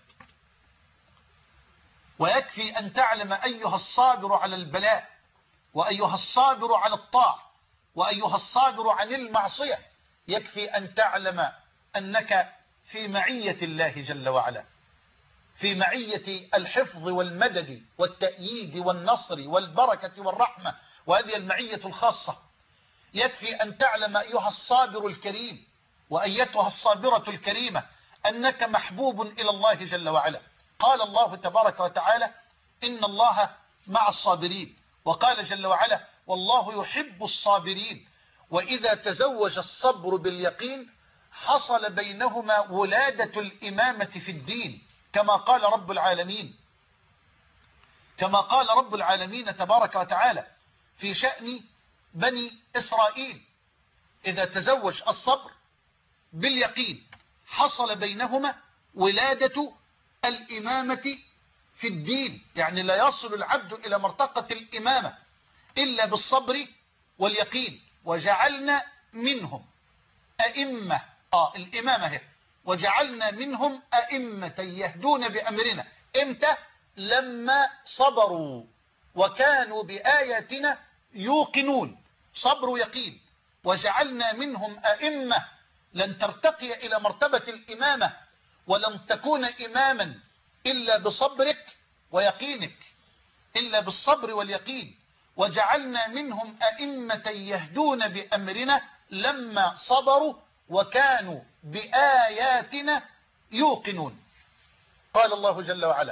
ويكفي أن تعلم أيها الصابر على البلاء، وأيها الصابر على الطاعة، وأيها الصابر عن المعصية، يكفي أن تعلم أنك في معية الله جل وعلا، في معية الحفظ والمدد والتأييد والنصر والبركة والرحمة، وهذه المعية الخاصة. يكفي أن تعلم أيها الصابر الكريم وأيتها الصابرة الكريمة أنك محبوب إلى الله جل وعلا. قال الله تبارك وتعالى: إن الله مع الصابرين. وقال جل وعلا: والله يحب الصابرين. وإذا تزوج الصبر باليقين حصل بينهما ولادة الإمامة في الدين، كما قال رب العالمين كما قال رب العالمين تبارك وتعالى في شأن بني إسرائيل: إذا تزوج الصبر باليقين حصل بينهما ولادة الإمامة في الدين. يعني لا يصل العبد إلى مرتقة الإمامة إلا بالصبر واليقين. وجعلنا منهم أئمة، آه الإمامة هي، وجعلنا منهم أئمة يهدون بأمرنا. إمتى؟ لما صبروا وكانوا بآياتنا يوقنون. صبر ويقين. وجعلنا منهم أئمة. لن ترتقي إلى مرتبة الإمامة ولن تكون إماما إلا بصبرك ويقينك، إلا بالصبر واليقين. وجعلنا منهم أئمة يهدون بأمرنا لما صبروا وكانوا بآياتنا يوقنون. قال الله جل وعلا: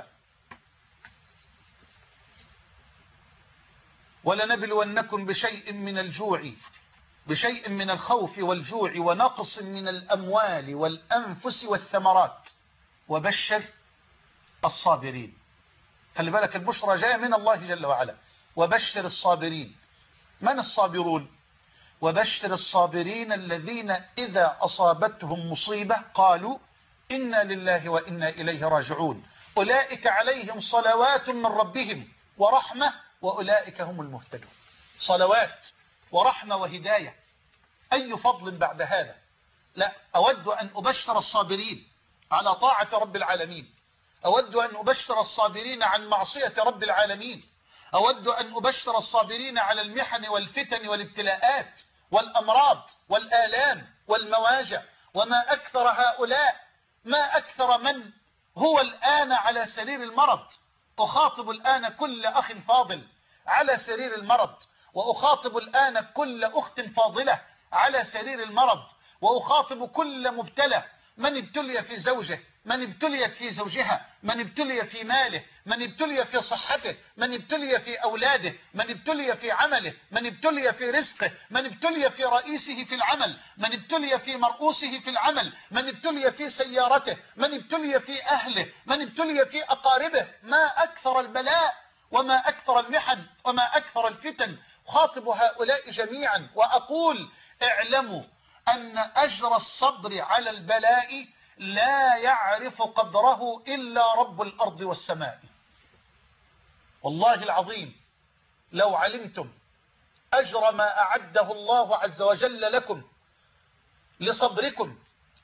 ولنبلونكم بشيء من الجوع بشيء من الخوف والجوع ونقص من الأموال والأنفس والثمرات وبشر الصابرين. خلي بالك، البشرى جاء من الله جل وعلا. وبشر الصابرين. من الصابرون؟ وبشر الصابرين الذين إذا أصابتهم مصيبة قالوا إنا لله وإنا إليه راجعون أولئك عليهم صلوات من ربهم ورحمة وأولئك هم المهتدون. صلوات ورحمة وهداية، أي فضل بعد هذا؟ لا، أود أن أبشر الصابرين على طاعة رب العالمين، أود أن أبشر الصابرين عن معصية رب العالمين، أود أن أبشر الصابرين على المحن والفتن والابتلاءات والأمراض والآلام والمواجع. وما أكثر هؤلاء، ما أكثر من هو الآن على سرير المرض. أخاطب الآن كل أخ فاضل على سرير المرض، وأخاطب الآن كل أخت فاضلة على سرير المرض، وأخاطب كل مبتلى، من ابتلي في زوجه، من ابتليت في زوجها، من ابتلي في ماله، من ابتلي في صحته، من ابتلي في أولاده، من ابتلي في عمله، من ابتلي في رزقه، من ابتلي في رئيسه في العمل، من ابتلي في مرؤوسه في العمل، من ابتلي في سيارته، من ابتلي في أهله، من ابتلي في أقاربه. ما أكثر البلاء وما أكثر المحن وما أكثر الفتن. خاطب هؤلاء جميعا وأقول: اعلموا أن أجر الصبر على البلاء لا يعرف قدره إلا رب الأرض والسماء. والله العظيم لو علمتم أجر ما أعده الله عز وجل لكم لصبركم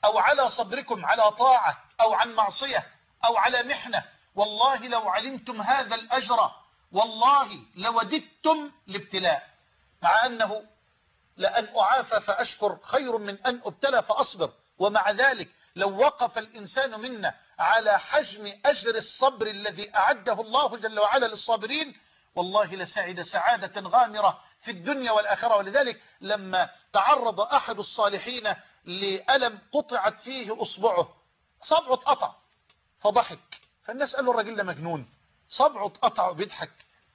أو على صبركم على طاعة أو عن معصية أو على محنة، والله لو علمتم هذا الأجر والله لوددتم الابتلاء، مع أنه لأن أعافى فأشكر خير من أن أبتلى فأصبر. ومع ذلك لو وقف الإنسان منا على حجم أجر الصبر الذي أعده الله جل وعلا للصابرين، والله لسعد سعادة غامرة في الدنيا والآخرة. ولذلك لما تعرض أحد الصالحين لألم قطعت فيه أصبعه، صبعه اتقطع فضحك، فالناس قالوا الرجل ده مجنون، صبعه اتقطع وبيضحك.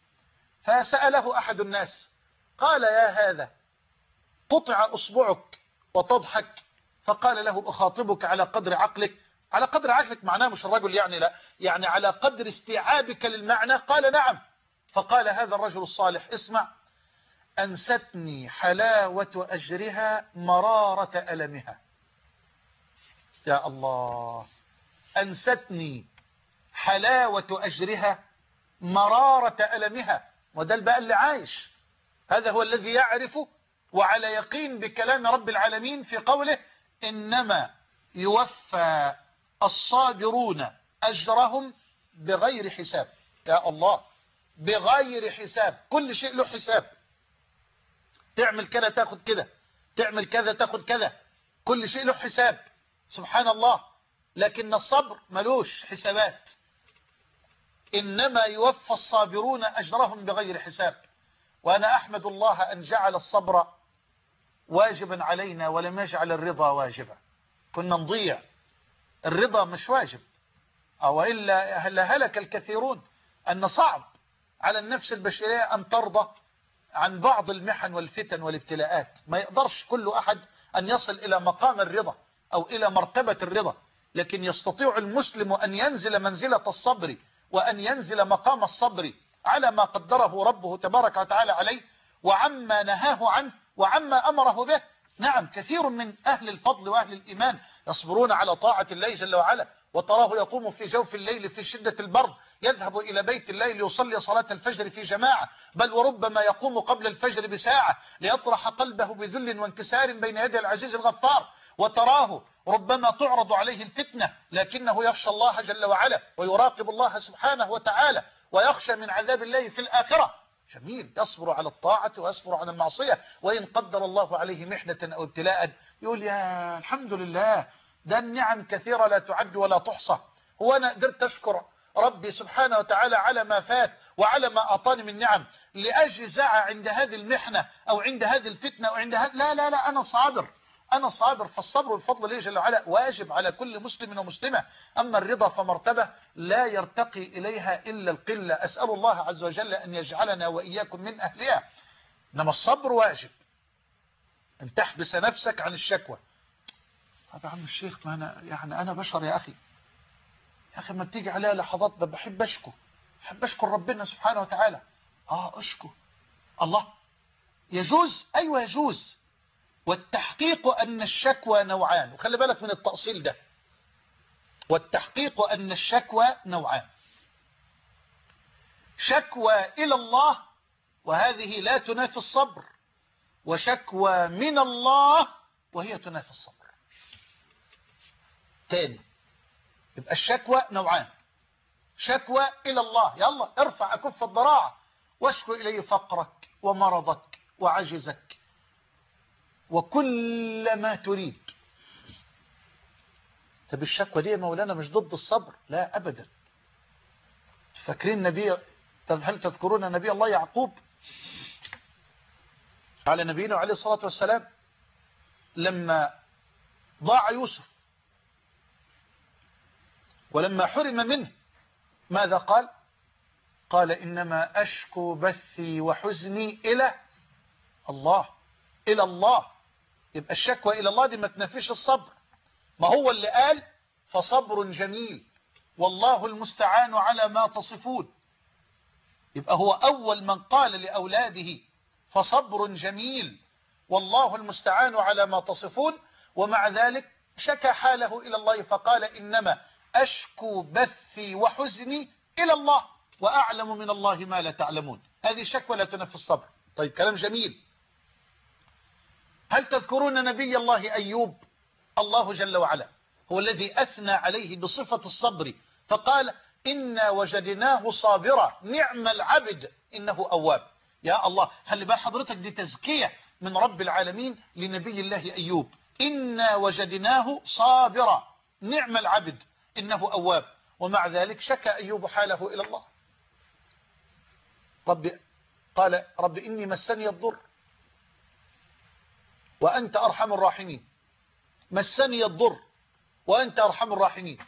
فسأله أحد الناس قال يا هذا قطع أصبعك وتضحك؟ فقال له أخاطبك على قدر عقلك. على قدر عقلك معناه مش الرجل يعني لا، يعني على قدر استيعابك للمعنى. قال نعم. فقال هذا الرجل الصالح اسمع، أنستني حلاوة أجرها مرارة ألمها. يا الله، أنستني حلاوة أجرها مرارة ألمها. وده بقى اللي عايش، هذا هو الذي يعرف وعلى يقين بكلام رب العالمين في قوله إنما يوفى الصابرون أجرهم بغير حساب. يا الله، بغير حساب، كل شيء له حساب. تعمل كذا تاخد كذا، تعمل كذا تاخد كذا، كل شيء له حساب سبحان الله. لكن الصبر ملوش حسابات. إنما يوفى الصابرون أجرهم بغير حساب. وأنا أحمد الله أن جعل الصبر واجبا علينا ولم يجعل الرضا واجبا. كنا نضيع، الرضا مش واجب، أو إلا هلك الكثيرون. أن صعب على النفس البشرية أن ترضى عن بعض المحن والفتن والابتلاءات. ما يقدرش كل أحد أن يصل إلى مقام الرضا أو إلى مرتبة الرضا، لكن يستطيع المسلم أن ينزل منزلة الصبر وأن ينزل مقام الصبر على ما قدره ربه تبارك وتعالى عليه وعما نهاه عنه وعما أمره به. نعم، كثير من أهل الفضل وأهل الإيمان يصبرون على طاعة الله جل وعلا، وتراه يقوم في جوف الليل في شدة البرد يذهب إلى بيت الله ليصلي صلاة الفجر في جماعة، بل وربما يقوم قبل الفجر بساعة ليطرح قلبه بذل وانكسار بين يدي العزيز الغفار. وتراه ربما تعرض عليه الفتنة لكنه يخشى الله جل وعلا ويراقب الله سبحانه وتعالى ويخشى من عذاب الله في الآخرة. جميل، يصبر على الطاعة ويصبر عن المعصية، وإن قدر الله عليه محنة أو ابتلاء يقول يا الحمد لله، ده النعم كثيرة لا تعد ولا تحصى. هو أنا قدرت أشكر ربي سبحانه وتعالى على ما فات وعلى ما أعطاني من نعم لأجزع عند هذه المحنة أو عند هذه الفتنة أو عند هذه؟ لا لا لا، أنا صابر، أنا صابر. فالصبر والفضل لله جل وعلا واجب على كل مسلم ومسلمة. أما الرضا فمرتبة لا يرتقي إليها إلا القلة. أسأل الله عز وجل أن يجعلنا وإياكم من أهلها. إنما الصبر واجب، أن تحبس نفسك عن الشكوى. طب يا عم الشيخ، ما أنا يعني أنا بشر يا أخي، يا أخي ما بتيجي عليها لحظات بحب أشكو، بحب أشكر ربنا سبحانه وتعالى. آه أشكو الله، يجوز، أيوة يجوز. والتحقيق أن الشكوى نوعان، وخلي بالك من التأصيل ده. والتحقيق أن الشكوى نوعان: شكوى إلى الله وهذه لا تنافي الصبر، وشكوى من الله وهي تنافي الصبر. تاني، يبقى الشكوى نوعان: شكوى إلى الله، يلا ارفع أكف الضراعة واشكو إليه فقرك ومرضك وعجزك وكل ما تريد. طب الشكوى دي يا مولانا مش ضد الصبر؟ لا أبدا. فاكرين نبي، هل تذكرون نبي الله يعقوب على نبينا عليه الصلاة والسلام لما ضاع يوسف ولما حرم منه ماذا قال؟ قال إنما أشكو بثي وحزني إلى الله، إلى الله. يبقى الشكوى إلى الله دي ما تنافيش الصبر. ما هو اللي قال فصبر جميل والله المستعان على ما تصفون. يبقى هو أول من قال لأولاده فصبر جميل والله المستعان على ما تصفون، ومع ذلك شكى حاله إلى الله فقال إنما أشكو بثي وحزني إلى الله وأعلم من الله ما لا تعلمون. هذه شكوى لا تنافي الصبر. طيب كلام جميل. هل تذكرون نبي الله أيوب الله جل وعلا هو الذي أثنى عليه بصفة الصبر فقال إنا وجدناه صابرا نعم العبد إنه أواب. يا الله، خلي بال حضرتك، دي تزكية من رب العالمين لنبي الله أيوب. إنا وجدناه صابرا نعم العبد إنه أواب. ومع ذلك شكى أيوب حاله إلى الله. رب قال رب إني مسني الضر وأنت أرحم الراحمين. مسني الضر وأنت أرحم الراحمين.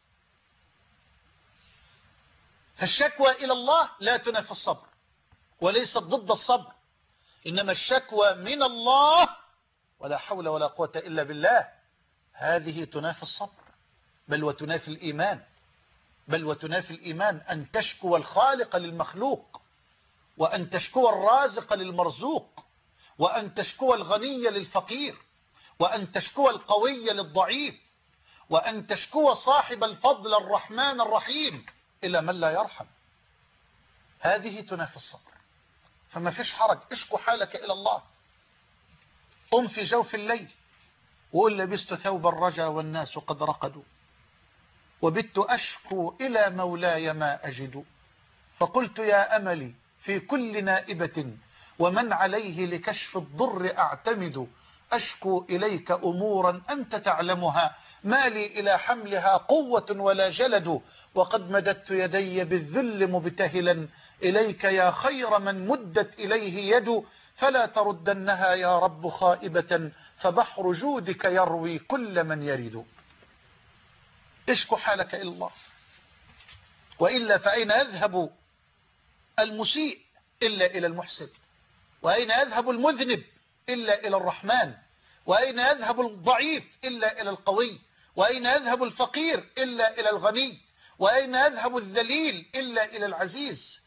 فالشكوى إلى الله لا تنافي الصبر، وليست ضد الصبر، إنما الشكوى من الله ولا حول ولا قوة إلا بالله هذه تنافي الصبر، بل وتنافي الإيمان، بل وتنافي الإيمان. أن تشكو الخالق للمخلوق، وأن تشكو الرازق للمرزوق، وأن تشكو الغني للفقير، وأن تشكو القوي للضعيف، وأن تشكو صاحب الفضل الرحمن الرحيم إلى من لا يرحم. هذه تنافي الصبر. فما فيش حرج، اشكو حالك إلى الله. قم في جوف الليل وقل لبست ثوب الرجا والناس قد رقدوا، وبت أشكو إلى مولاي ما أجد، فقلت يا أملي في كل نائبة ومن عليه لكشف الضر أعتمد، أشكو إليك أمورا أنت تعلمها ما لي إلى حملها قوة ولا جلد، وقد مددت يدي بالذل مبتهلا إليك يا خير من مدت إليه يد، فلا تردنها يا رب خائبة فبحر جودك يروي كل من يرد. اشكو حالك إلى الله، وإلا فأين يذهب المسيء إلا إلى المحسن، وأين يذهب المذنب إلا إلى الرحمن، وأين يذهب الضعيف إلا إلى القوي، وأين يذهب الفقير إلا إلى الغني، وأين يذهب الذليل إلا إلى العزيز.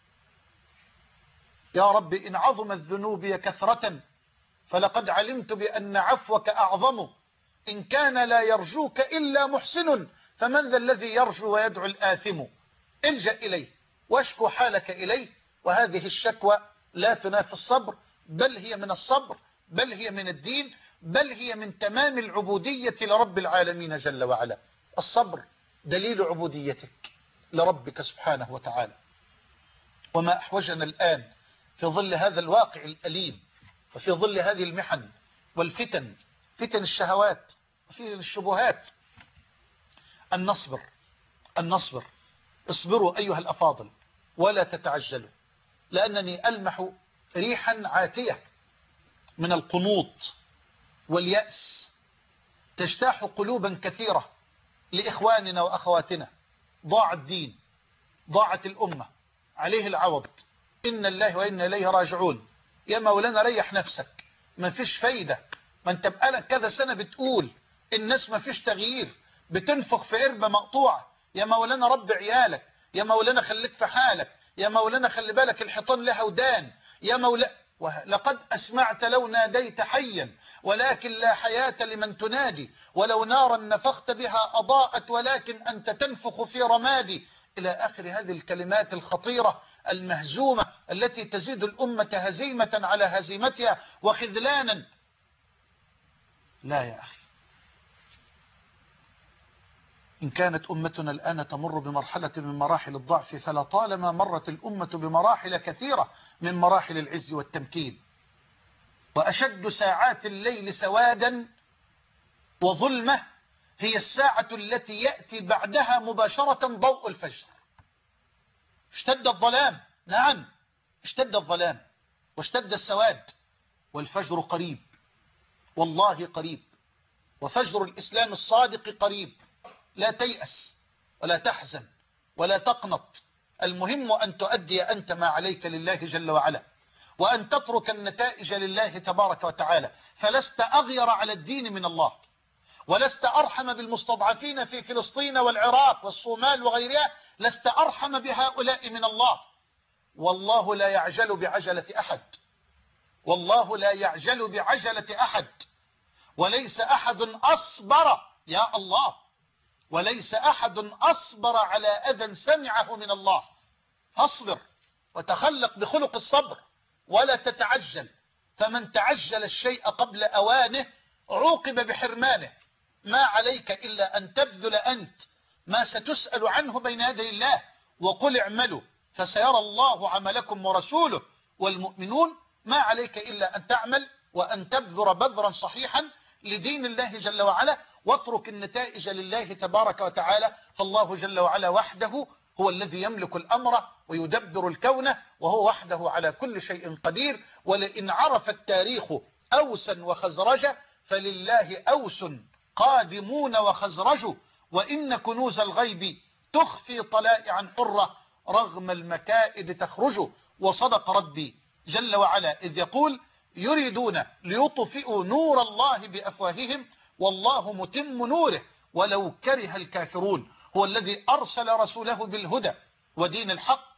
يا رب إن عظمت ذنوبي كثرة فلقد علمت بأن عفوك أعظم، إن كان لا يرجوك إلا محسن فمن ذا الذي يرجو ويدعو الآثم. الجأ إليه واشكو حالك إليه، وهذه الشكوى لا تنافي الصبر، بل هي من الصبر، بل هي من الدين، بل هي من تمام العبودية لرب العالمين جل وعلا. الصبر دليل عبوديتك لربك سبحانه وتعالى. وما أحوجنا الآن في ظل هذا الواقع الأليم، وفي ظل هذه المحن والفتن، فتن الشهوات وفتن الشبهات، أن نصبر، أن نصبر. اصبروا أيها الأفاضل ولا تتعجلوا، لأنني ألمح ريحا عاتية من القنوط واليأس تجتاح قلوبا كثيرة لإخواننا وأخواتنا. ضاع الدين، ضاعت الأمة، عليه العوض، إن الله وإنا إليه راجعون. يا مولانا ريح نفسك، ما فيش فايدة، ما انت بقالك كذا سنة بتقول الناس ما فيش تغيير، بتنفخ في قربة مقطوعة. يا مولانا رب عيالك، يا مولانا خليك في حالك، يا مولانا خلي بالك الحيطان لها ودان، يا مولانا. لقد أسمعت لو ناديت حيا ولكن لا حياة لمن تنادي، ولو نارا نفخت بها أضاءت ولكن أنت تنفخ في رمادي، إلى آخر هذه الكلمات الخطيرة المهزومة التي تزيد الأمة هزيمة على هزيمتها وخذلانا. لا يا أخي، إن كانت أمتنا الآن تمر بمرحلة من مراحل الضعف فلطالما مرت الأمة بمراحل كثيرة من مراحل العز والتمكين. وأشد ساعات الليل سوادا وظلمة هي الساعة التي يأتي بعدها مباشرة ضوء الفجر. اشتد الظلام، نعم اشتد الظلام واشتد السواد، والفجر قريب، والله قريب، وفجر الإسلام الصادق قريب. لا تيأس ولا تحزن ولا تقنط، المهم أن تؤدي أنت ما عليك لله جل وعلا، وأن تترك النتائج لله تبارك وتعالى. فلست أغير على الدين من الله، ولست أرحم بالمستضعفين في فلسطين والعراق والصومال وغيرها، لست أرحم بهؤلاء من الله. والله لا يعجل بعجلة أحد، والله لا يعجل بعجلة أحد، وليس أحد أصبر، يا الله، وليس أحد أصبر على أذى سمعه من الله. فاصبر وتخلق بخلق الصبر ولا تتعجل، فمن تعجل الشيء قبل أوانه عوقب بحرمانه. ما عليك إلا أن تبذل أنت ما ستسأل عنه بين يدي الله، وقل اعملوا فسيرى الله عملكم ورسوله والمؤمنون. ما عليك إلا أن تعمل وأن تبذر بذرا صحيحا لدين الله جل وعلا، واترك النتائج لله تبارك وتعالى. فالله جل وعلا وحده هو الذي يملك الأمر ويدبر الكون، وهو وحده على كل شيء قدير. ولئن عرف التاريخ أوسا وخزرج فلله أوس قادمون وخزرج، وإن كنوز الغيب تخفي طلائعا حرة رغم المكائد تخرج. وصدق ربي جل وعلا إذ يقول يريدون ليطفئوا نور الله بأفواههم والله متم نوره ولو كره الكافرون. هو الذي أرسل رسوله بالهدى ودين الحق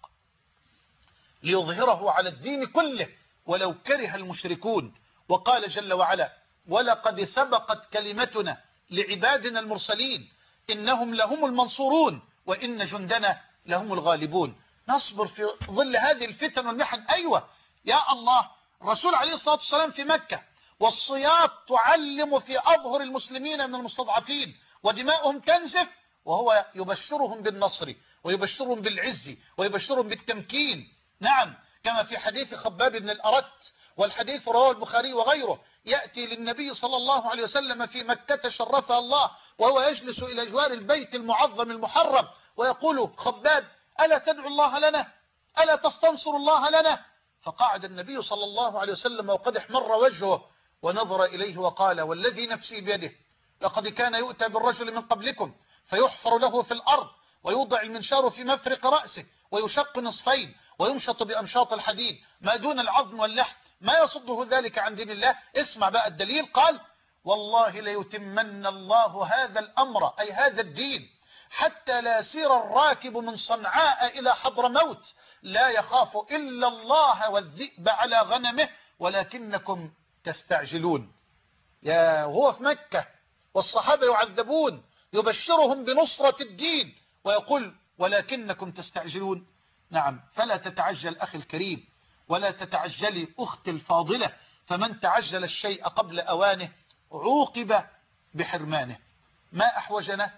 ليظهره على الدين كله ولو كره المشركون. وقال جل وعلا ولقد سبقت كلمتنا لعبادنا المرسلين إنهم لهم المنصورون وإن جندنا لهم الغالبون. نصبر في ظل هذه الفتن والمحن. أيوة يا الله، الرسول عليه الصلاة والسلام في مكة والصياط تعلم في أظهر المسلمين من المستضعفين ودماؤهم تنزف، وهو يبشرهم بالنصر ويبشرهم بالعز ويبشرهم بالتمكين. نعم، كما في حديث خباب بن الأرت، والحديث رواه البخاري وغيره، يأتي للنبي صلى الله عليه وسلم في مكة شرفها الله وهو يجلس إلى جوار البيت المعظم المحرم ويقول خباب ألا تدعو الله لنا، ألا تستنصر الله لنا؟ فقعد النبي صلى الله عليه وسلم وقد احمر وجهه ونظر إليه وقال والذي نفسي بيده لقد كان يؤتى بالرجل من قبلكم فيحفر له في الأرض ويوضع المنشار في مفرق رأسه ويشق نصفين ويمشط بأمشاط الحديد ما دون العظم واللحم ما يصده ذلك عن دين الله. اسمع بقى الدليل، قال والله ليتمن الله هذا الأمر أي هذا الدين حتى لا يسير الراكب من صنعاء إلى حضر موت لا يخاف إلا الله والذئب على غنمه ولكنكم تستعجلون. يا هو في مكة والصحابة يعذبون يبشرهم بنصرة الدين ويقول ولكنكم تستعجلون. نعم، فلا تتعجل أخي الكريم ولا تتعجلي أختي الفاضلة، فمن تعجل الشيء قبل أوانه عوقب بحرمانه. ما أحوجنا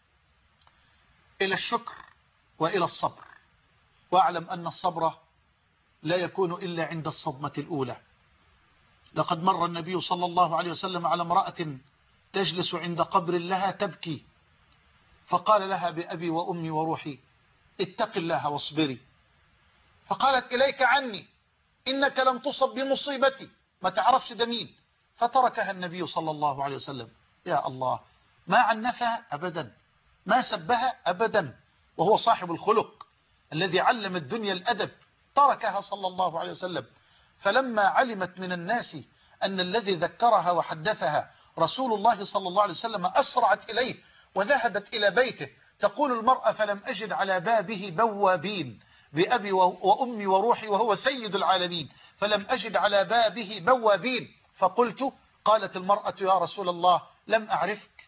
إلى الشكر وإلى الصبر، واعلم أن الصبر لا يكون إلا عند الصدمة الأولى. لقد مر النبي صلى الله عليه وسلم على امرأة تجلس عند قبر لها تبكي، فقال لها بأبي وأمي وروحي اتق الله واصبري، فقالت إليك عني إنك لم تصب بمصيبتي، ما تعرفش ده مين. فتركها النبي صلى الله عليه وسلم. يا الله، ما عنفها أبدا، ما سبها أبدا، وهو صاحب الخلق الذي علم الدنيا الأدب. تركها صلى الله عليه وسلم. فلما علمت من الناس أن الذي ذكرها وحدثها رسول الله صلى الله عليه وسلم أسرعت إليه وذهبت إلى بيته. تقول المرأة فلم أجد على بابه بوابين بأبي وأمي وروحي وهو سيد العالمين، فلم أجد على بابه بوابين. فقلت، قالت المرأة يا رسول الله لم أعرفك،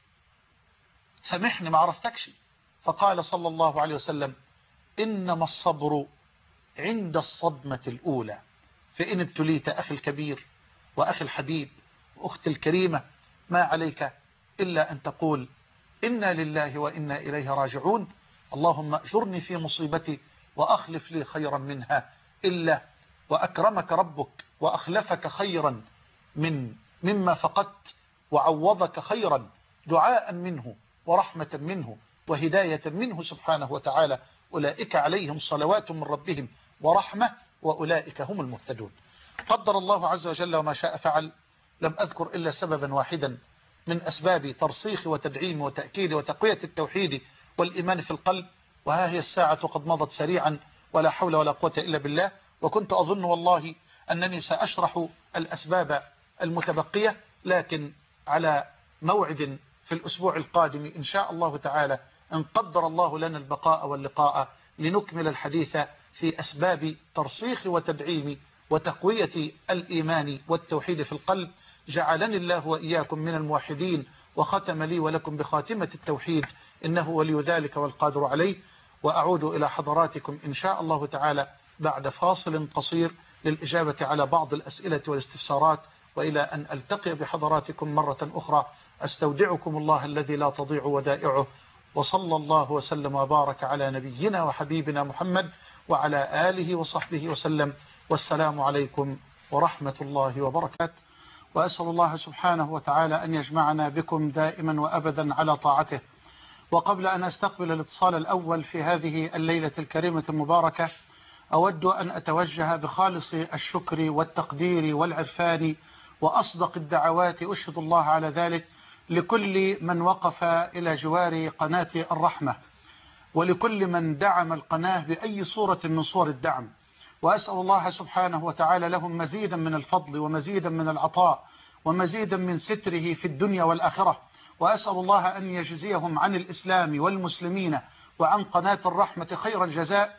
سامحني ما عرفتكش. فقال صلى الله عليه وسلم إنما الصبر عند الصدمة الأولى. فإن ابتليت أخي الكبير وأخي الحبيب وأختي الكريمة ما عليك إلا أن تقول إنا لله وإنا إليه راجعون، اللهم أجرني في مصيبتي وأخلف لي خيرا منها، إلا وأكرمك ربك وأخلفك خيرا من مما فقدت وعوضك خيرا دعاء منه ورحمة منه وهداية منه سبحانه وتعالى. أولئك عليهم صلوات من ربهم ورحمة وأولئك هم المهتدون. قدر الله عز وجل وما شاء فعل. لم أذكر إلا سببا واحدا من أسباب ترسيخ وتدعيم وتأكيد وتقوية التوحيد والإيمان في القلب، وها هي الساعة قد مضت سريعا ولا حول ولا قوة إلا بالله. وكنت أظن والله أنني سأشرح الأسباب المتبقية، لكن على موعد في الأسبوع القادم إن شاء الله تعالى إن قدر الله لنا البقاء واللقاء لنكمل الحديث في أسباب ترسيخ وتدعيم وتقوية الإيمان والتوحيد في القلب. جعلني الله وإياكم من الموحدين وختم لي ولكم بخاتمة التوحيد إنه ولي ذلك والقادر عليه. وأعود إلى حضراتكم إن شاء الله تعالى بعد فاصل قصير للإجابة على بعض الأسئلة والاستفسارات، وإلى أن ألتقي بحضراتكم مرة أخرى أستودعكم الله الذي لا تضيع ودائعه، وصلى الله وسلم وبارك على نبينا وحبيبنا محمد وعلى آله وصحبه وسلم. والسلام عليكم ورحمة الله وبركاته. وأسأل الله سبحانه وتعالى أن يجمعنا بكم دائما وأبدا على طاعته. وقبل أن أستقبل الاتصال الأول في هذه الليلة الكريمة المباركة، أود أن أتوجه بخالص الشكر والتقدير والعرفان وأصدق الدعوات، أشهد الله على ذلك، لكل من وقف إلى جوار قناة الرحمة، ولكل من دعم القناة بأي صورة من صور الدعم. وأسأل الله سبحانه وتعالى لهم مزيدا من الفضل ومزيدا من العطاء ومزيدا من ستره في الدنيا والآخرة. وأسأل الله أن يجزيهم عن الإسلام والمسلمين وعن قناة الرحمة خير الجزاء.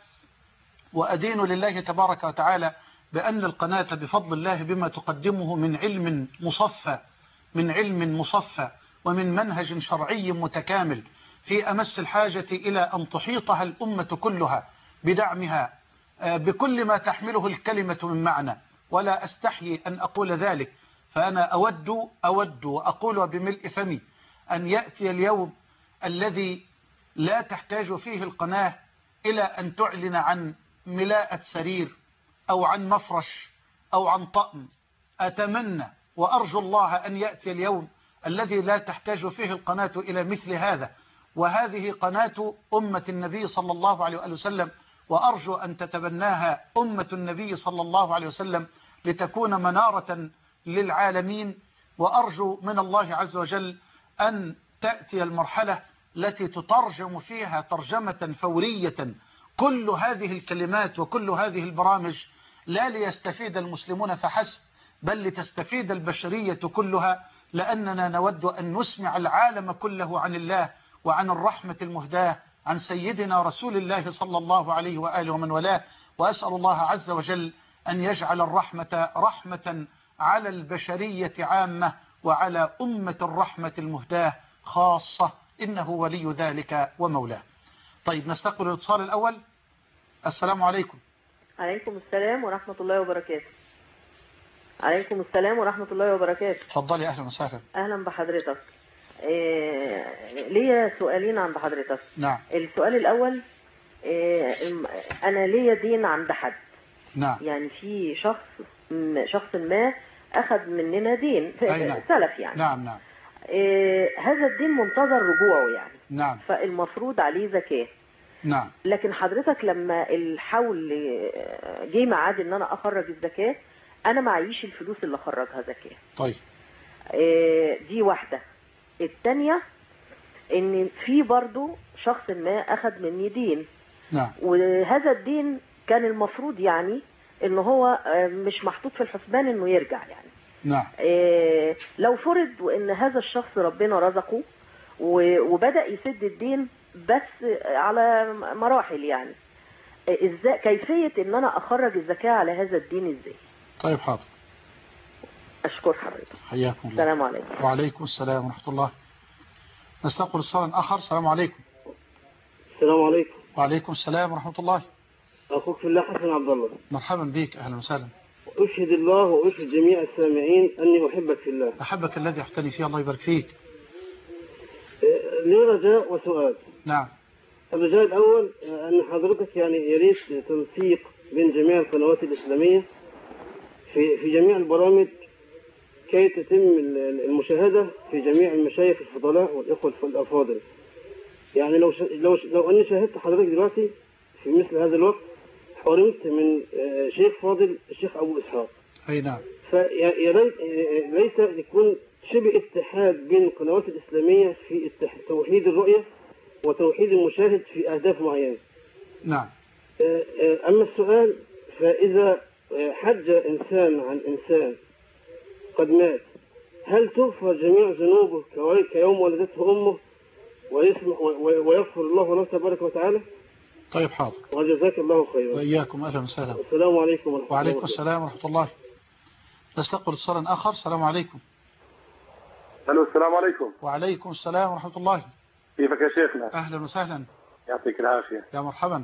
وأدين لله تبارك وتعالى بأن القناة بفضل الله بما تقدمه من علم مصفى من علم مصفى ومن منهج شرعي متكامل في أمس الحاجة إلى أن تحيطها الأمة كلها بدعمها بكل ما تحمله الكلمة من معنى، ولا أستحيي أن أقول ذلك. فأنا أود أود وأقول بملء فمي أن يأتي اليوم الذي لا تحتاج فيه القناة إلى أن تعلن عن ملاءة سرير أو عن مفرش أو عن طقم. أتمنى وأرجو الله أن يأتي اليوم الذي لا تحتاج فيه القناة إلى مثل هذا، وهذه قناة أمة النبي صلى الله عليه وسلم، وأرجو أن تتبناها أمة النبي صلى الله عليه وسلم لتكون منارة للعالمين. وأرجو من الله عز وجل أن تأتي المرحلة التي تترجم فيها ترجمة فورية كل هذه الكلمات وكل هذه البرامج، لا ليستفيد المسلمون فحسب، بل لتستفيد البشرية كلها، لأننا نود أن نسمع العالم كله عن الله وعن الرحمة المهداة، عن سيدنا رسول الله صلى الله عليه وآله ومن والاه. وأسأل الله عز وجل أن يجعل الرحمة رحمة على البشرية عامة وعلى أمة الرحمة المهداة خاصة، إنه ولي ذلك ومولاه. طيب، نستقبل الاتصال الأول. السلام عليكم. عليكم السلام ورحمة الله وبركاته. عليكم السلام ورحمة الله وبركاته. تفضلي. أهلا وسهلا. أهلا بحضرتك. إيه ليا سؤالين عند حضرتك. نعم. السؤال الأول، إيه أنا ليا دين عند حد. نعم. يعني في شخص شخص ما أخذ مننا دين نعم. سلف يعني. نعم نعم. إيه هذا الدين منتظر رجوعه يعني. نعم. فالمفروض عليه زكاة. نعم. لكن حضرتك لما الحول جه ميعاد ان انا اخرج الزكاة، انا معيش الفلوس اللي اخرجها زكاة. طيب. إيه دي واحدة. الثانية ان في برضو شخص ما اخذ مني دين. نعم. وهذا الدين كان المفروض يعني ان هو مش محطوط في الحسبان انه يرجع يعني. نعم. إيه لو فرض وان هذا الشخص ربنا رزقه وبدأ يسد الدين بس على مراحل يعني، ازاي كيفية ان انا اخرج الزكاة على هذا الدين ازاي؟ طيب حاضر. اشكر حضرتك. حياكم الله. السلام عليكم. وعليكم السلام ورحمة الله. نستقبل اتصال آخر. السلام عليكم. السلام عليكم. وعليكم السلام ورحمة الله. اخوك في الله حسن عبد الله. مرحبا بك. اهلا وسهلا. اشهد الله واشهد جميع السامعين اني احبك في الله. احبك الذي احتني فيه. الله يبارك فيك. لي رجاء وسؤال. نعم. الرجاء الأول أن حضرتك يعني يا ريت تنسيق بين جميع القنوات الإسلامية في في جميع البرامج كي تتم المشاهدة في جميع المشايخ الفضلاء والإخوة الأفاضل. يعني لو لو لو أني شاهدت حضرتك دلوقتي في مثل هذا الوقت حرمت من شيخ فاضل الشيخ أبو إسحاق. أي نعم. فيا ريت ليس يكون شبه اتحاد بين القنوات الإسلامية في توحيد الرؤية وتوحيد المشاهد في أهداف معينة. نعم. أما السؤال، فإذا حج إنسان عن إنسان قد مات، هل تغفر جميع ذنوبه كيوم ولدته أمه ويغفر الله له تبارك وتعالى؟ طيب حاضر. وجزاك الله خيرا. وإياكم. أهلا وسهلا. السلام عليكم ورحمة الله. وعليكم السلام ورحمة الله. نستقبل اتصالا آخر. السلام عليكم. الو السلام عليكم. وعليكم السلام ورحمة الله. كيفك يا شيخنا؟ أهلا وسهلا. يعطيك العافية. يا مرحبا.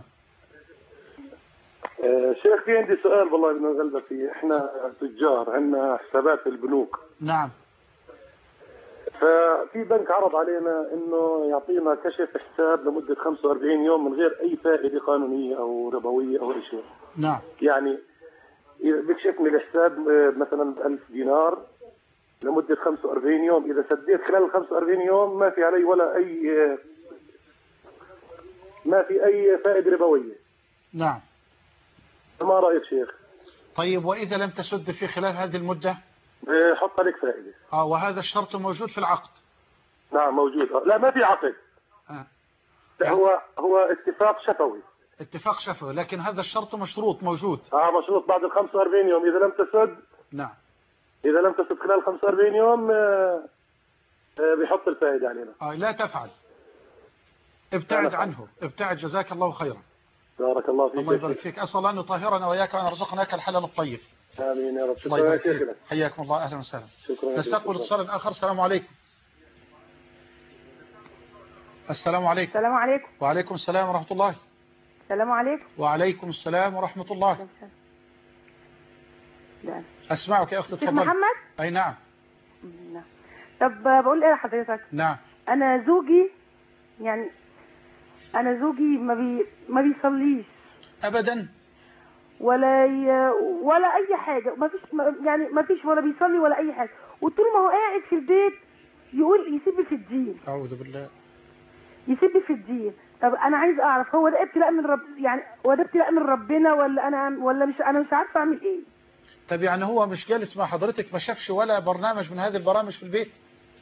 آه شيخ، في عندي سؤال والله بدنا نغلبك فيه. احنا تجار عندنا حسابات في البنوك. نعم. ففي بنك عرض علينا انه يعطينا كشف حساب لمده خمسة وأربعين يوم من غير اي فائده قانونيه او ربويه او اي شيء. نعم. يعني بيكشفني الحساب مثلا ب ألف دينار لمده خمسة وأربعين يوم، اذا سديت خلال ال خمسة وأربعين يوم ما في علي ولا اي ما في اي فائده ربويه. نعم. ما رايك شيخ؟ طيب وإذا لم تسد في خلال هذه المدة؟ حط عليك فائده. اه وهذا الشرط موجود في العقد؟ نعم موجود. لا ما في عقد. آه. لا يعني هو هو اتفاق شفوي. اتفاق شفوي، لكن هذا الشرط مشروط موجود. اه مشروط بعد ال خمسة وأربعين يوم، اذا لم تسد نعم. اذا لم تسد خلال ال خمسة وأربعين يوم آه آه بيحط الفائده علينا. آه لا تفعل، ابتعد عنه، ابتعد، جزاك الله خيرا. بارك الله فيك. الله يبارك فيك، أسأل الله أن يطهرنا وإياك وأن يرزقناك الحلال الطيب. آمين يا رب. الله يبارك فيك، حياكم الله، أهلا وسهلا. شكرا. نستقبل اتصال آخر. السلام عليكم. السلام عليكم. السلام عليكم. وعليكم السلام ورحمة الله. السلام عليكم. وعليكم السلام ورحمة الله. لا. أسمعك يا أختي، شيخ تفضل. محمد. أي نعم. لا. طب بقول إيه لحضرتك؟ نعم. أنا زوجي يعني أنا زوجي ما بي ما بيصليش أبدا ولا ي... ولا أي حاجة، ما فيش يعني ما فيش ولا بيصلي ولا أي حاجة، وطول ما هو قاعد في البيت يقول يسيب في الدين. أعوذ بالله. يسيب في الدين. طب أنا عايز أعرف هو ده ابتلاء من رب يعني هو ده ابتلاء من ربنا ولا أنا ولا مش أنا مش عارفة أعمل إيه؟ طب يعني هو مش جالس مع حضرتك، ما شافش ولا برنامج من هذه البرامج في البيت؟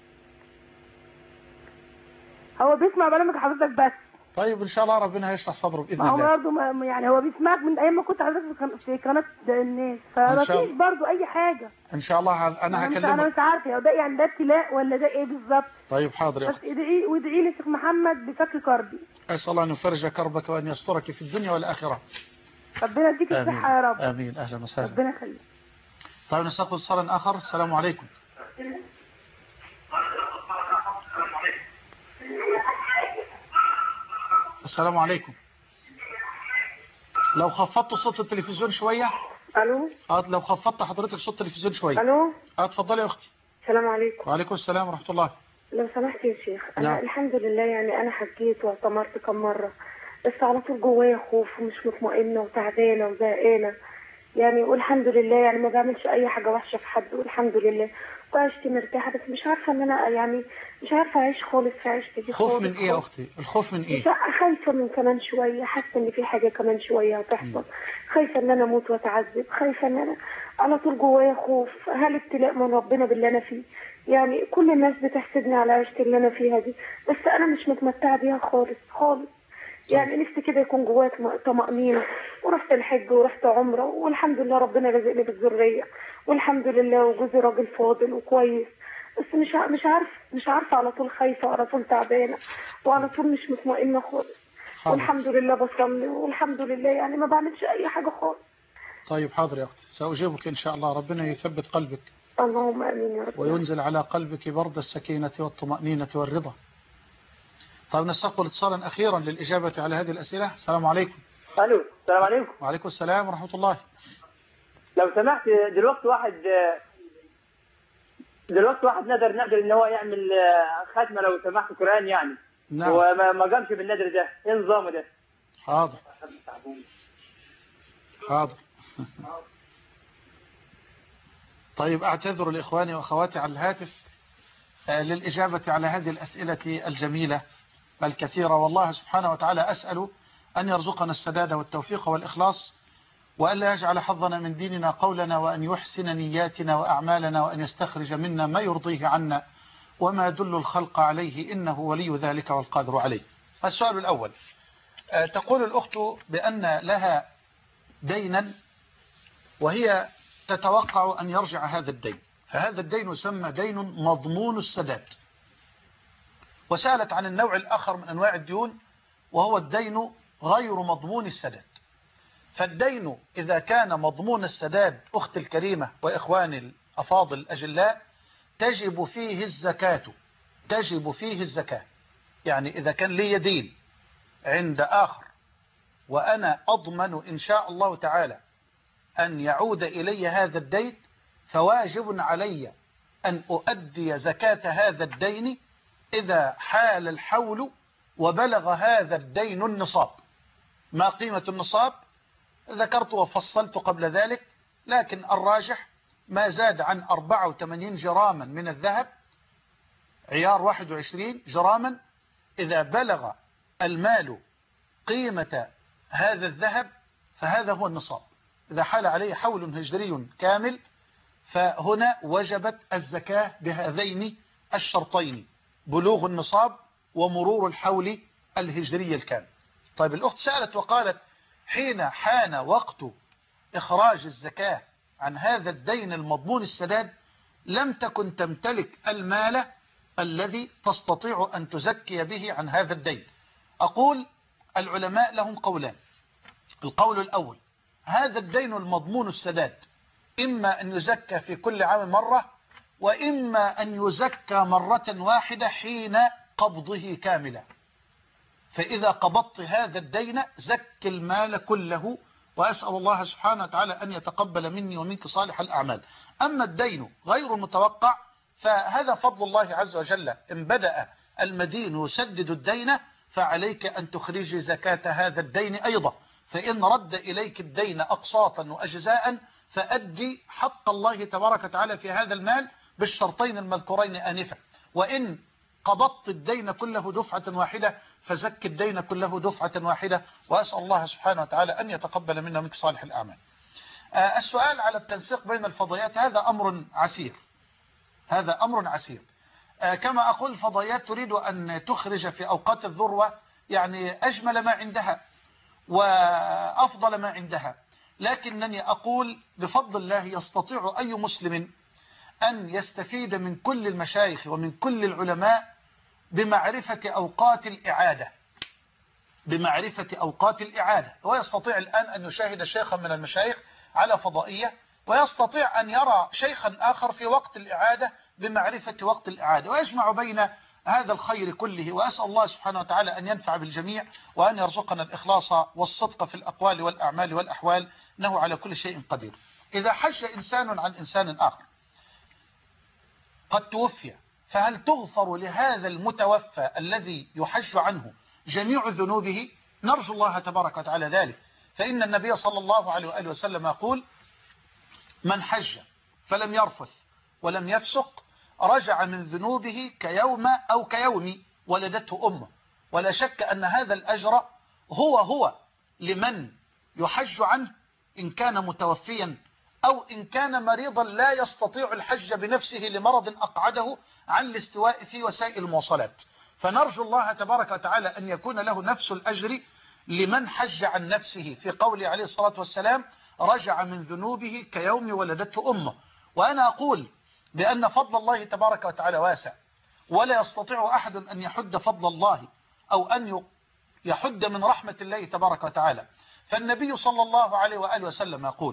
هو بيسمع برامج حضرتك بس. طيب إن شاء الله ربنا هيشرح صدره بإذن الله. الله. هو برضه يعني هو بيسمعك من أيام ما كنت حضرتك في قناة الناس، فما فيش برضه أي حاجة. إن شاء الله أنا هكلمه. أنا مش عارفة ده يعني ده ابتلاء ولا ده إيه بالظبط؟ طيب حاضر يا أختي. بس ادعي وادعي لي شيخ محمد بفك كربي. أسأل الله أن يفرج كربك وأن يسترك في الدنيا والآخرة. ربنا يديك الصحة يا رب. آمين. أهلا وسهلا. ربنا يخليك. طيب نستقبل اتصال آخر. السلام عليكم. السلام عليكم. لو خفضت صوت التلفزيون شوية. الو. اه لو خفضت حضرتك صوت التلفزيون شوية. الو. اه اتفضلي يا اختي. السلام عليكم. وعليكم السلام ورحمة الله. لو سمحت يا شيخ، انا نعم. الحمد لله يعني انا حجيت واعتمرت كم مرة، بس على طول جوايا خوف ومش مطمئنة وتعبانة وزهقانة يعني، والحمد لله يعني ما بعملش اي حاجة وحشة في حد والحمد لله، وعشت مرتاحة، بس مش عارفة ان انا يعني مش عارفة اعيش خالص في عيشتي دي. خوف من ايه يا اختي؟ الخوف من ايه؟ خايفة من كمان شوية، حاسة ان في حاجة كمان شوية هتحصل، خايفة ان انا اموت واتعذب، خايفة ان انا على طول جوايا خوف. هل ابتلاء من ربنا باللي انا فيه؟ يعني كل الناس بتحسدني على عيشتي اللي انا فيها دي، بس انا مش متمتعة بيها خالص خالص يعني. نفسي كده يكون جوايا طمأنينة، ورحت الحج ورحت عمرة والحمد لله ربنا رزقني بالذرية والحمد لله، وجوزي راجل فاضل وكويس، بس مش مش عارف مش عارفة على طول خايفة وعلى طول تعبانة وعلى طول مش مطمئنة خالص. حاضر. والحمد لله بصلي والحمد لله يعني ما بعملش أي حاجة خالص. طيب حاضر يا أختي، سأجيبك إن شاء الله. ربنا يثبت قلبك. اللهم آمين يا رب. وينزل على قلبك برد السكينة والطمأنينة والرضا. طيب نستقبل اتصالا أخيرا للإجابة على هذه الأسئلة. السلام عليكم. ألو. السلام عليكم. وعليكم السلام ورحمة الله. لو سمحت، دلوقتي واحد دلوقتي واحد نذر نذر ان هو يعمل ختمه لو سمحت قرآن يعني. نعم. وما ما قامش بالنذر ده، ايه نظامه ده؟ حاضر. حاضر. طيب اعتذر لاخواني واخواتي على الهاتف للاجابه على هذه الاسئله الجميله الكثيره، والله سبحانه وتعالى اسال ان يرزقنا السداد والتوفيق والاخلاص، وألا يجعل حظنا من ديننا قولنا، وأن يحسن نياتنا وأعمالنا، وأن يستخرج منا ما يرضيه عنا وما يدل الخلق عليه، إنه ولي ذلك والقادر عليه. السؤال الأول، تقول الأخت بأن لها دينا وهي تتوقع أن يرجع هذا الدين، فهذا الدين يسمى دين مضمون السداد، وسألت عن النوع الآخر من أنواع الديون وهو الدين غير مضمون السداد. فالدين إذا كان مضمون السداد أخت الكريمة وإخواني الأفاضل الأجلاء تجب فيه الزكاة، تجب فيه الزكاة. يعني إذا كان لي دين عند آخر وأنا أضمن إن شاء الله تعالى أن يعود إلي هذا الدين، فواجب علي أن أؤدي زكاة هذا الدين إذا حال الحول وبلغ هذا الدين النصاب. ما قيمة النصاب؟ ذكرت وفصلت قبل ذلك، لكن الراجح ما زاد عن أربعة وثمانين جراما من الذهب، عيار واحد وعشرين جراما، إذا بلغ المال قيمة هذا الذهب فهذا هو النصاب. إذا حال عليه حول هجري كامل فهنا وجبت الزكاة بهذين الشرطين، بلوغ النصاب ومرور الحول الهجري الكامل. طيب الأخت سألت وقالت حين حان وقت إخراج الزكاة عن هذا الدين المضمون السداد لم تكن تمتلك المال الذي تستطيع أن تزكي به عن هذا الدين. أقول العلماء لهم قولان. القول الأول، هذا الدين المضمون السداد إما أن يزكى في كل عام مرة، وإما أن يزكى مرة واحدة حين قبضه كاملا. فإذا قبضت هذا الدين زك المال كله، وأسأل الله سبحانه وتعالى أن يتقبل مني ومنك صالح الأعمال. أما الدين غير المتوقع فهذا فضل الله عز وجل، إن بدأ المدين يسدد الدين فعليك أن تخرجي زكاة هذا الدين أيضا. فإن رد إليك الدين أقساطا وأجزاء فأدي حق الله تبارك وتعالى في هذا المال بالشرطين المذكورين آنفا. وإن قبضت الدين كله دفعة واحدة فزك الدين كله دفعة واحدة، وأسأل الله سبحانه وتعالى أن يتقبل منا ومنك صالح الأعمال. آه السؤال على التنسيق بين الفضائيات هذا أمر عسير، هذا أمر عسير. آه كما أقول الفضائيات تريد أن تخرج في أوقات الذروة يعني أجمل ما عندها وأفضل ما عندها، لكنني أقول بفضل الله يستطيع أي مسلم أن يستفيد من كل المشايخ ومن كل العلماء بمعرفة أوقات الإعادة، بمعرفة أوقات الإعادة. هو يستطيع الآن أن يشاهد شيخا من المشايخ على فضائية، ويستطيع أن يرى شيخا آخر في وقت الإعادة بمعرفة وقت الإعادة، ويجمع بين هذا الخير كله. وأسأل الله سبحانه وتعالى أن ينفع بالجميع وأن يرزقنا الإخلاص والصدق في الأقوال والأعمال والأحوال، إنه على كل شيء قدير. إذا حج إنسان عن إنسان آخر قد توفي، فهل تغفر لهذا المتوفى الذي يحج عنه جميع ذنوبه؟ نرجو الله تبارك وتعالى ذلك، فإن النبي صلى الله عليه وآله وسلم يقول من حج فلم يرفث ولم يفسق رجع من ذنوبه كيوم أو كيوم ولدته أمه. ولا شك أن هذا الأجر هو هو لمن يحج عنه إن كان متوفيا أو إن كان مريضا لا يستطيع الحج بنفسه لمرض أقعده عن الاستواء في وسائل المواصلات. فنرجو الله تبارك وتعالى أن يكون له نفس الأجر لمن حج عن نفسه، في قوله عليه الصلاة والسلام رجع من ذنوبه كيوم ولدته أمه. وأنا أقول بأن فضل الله تبارك وتعالى واسع، ولا يستطيع أحد أن يحد فضل الله أو أن يحد من رحمة الله تبارك وتعالى. فالنبي صلى الله عليه وآله وسلم يقول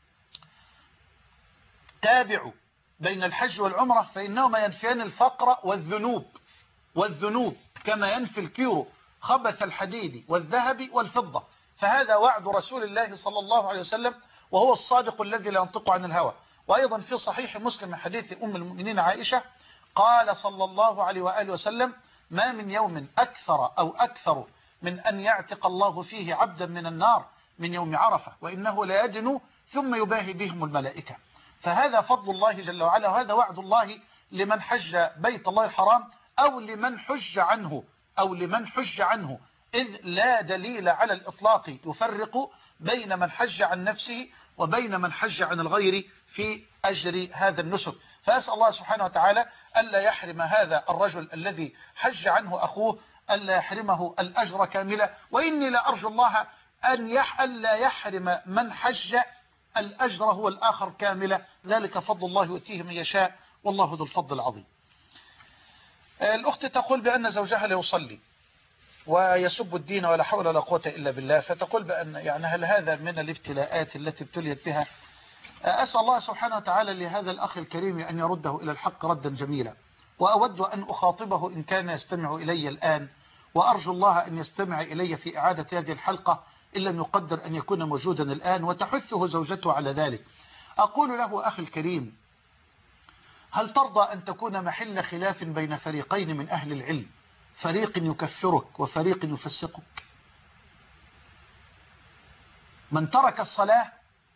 تابعوا بين الحج والعمرة فإنهما ينفيان الفقر والذنوب، والذنوب كما ينفي الكيرو خبث الحديد والذهب والفضة. فهذا وعد رسول الله صلى الله عليه وسلم، وهو الصادق الذي لا ينطق عن الهوى. وأيضا في صحيح مسلم من حديث أم المؤمنين عائشة قال صلى الله عليه وآله وسلم ما من يوم أكثر أو أكثر من أن يعتق الله فيه عبدا من النار من يوم عرفة، وإنه لا يدنو ثم يباهي بهم الملائكة. فهذا فضل الله جل وعلا، وهذا وعد الله لمن حج بيت الله الحرام أو لمن حج عنه أو لمن حج عنه إذ لا دليل على الإطلاق يفرق بين من حج عن نفسه وبين من حج عن الغير في أجر هذا النسك. فأسأل الله سبحانه وتعالى ألا يحرم هذا الرجل الذي حج عنه أخوه، ألا يحرمه الأجر كاملة. وإني لأرجو الله أن يح ألا يحرم من حج الأجر هو الآخر كاملة، ذلك فضل الله يؤتيه من يشاء والله ذو الفضل العظيم. الأخت تقول بأن زوجها لا يصلي ويسب الدين ولا حول ولا قوة إلا بالله، فتقول بأن يعني هل هذا من الابتلاءات التي ابتليت بها؟ أسأل الله سبحانه وتعالى لهذا الأخ الكريم أن يرده إلى الحق ردا جميلا، وأود أن أخاطبه إن كان يستمع إلي الآن، وأرجو الله أن يستمع إلي في إعادة هذه الحلقة إن لم يقدر أن يكون موجودا الآن، وتحثه زوجته على ذلك. أقول له أخي الكريم هل ترضى أن تكون محل خلاف بين فريقين من أهل العلم، فريق يكفرك وفريق يفسقك؟ من ترك الصلاة،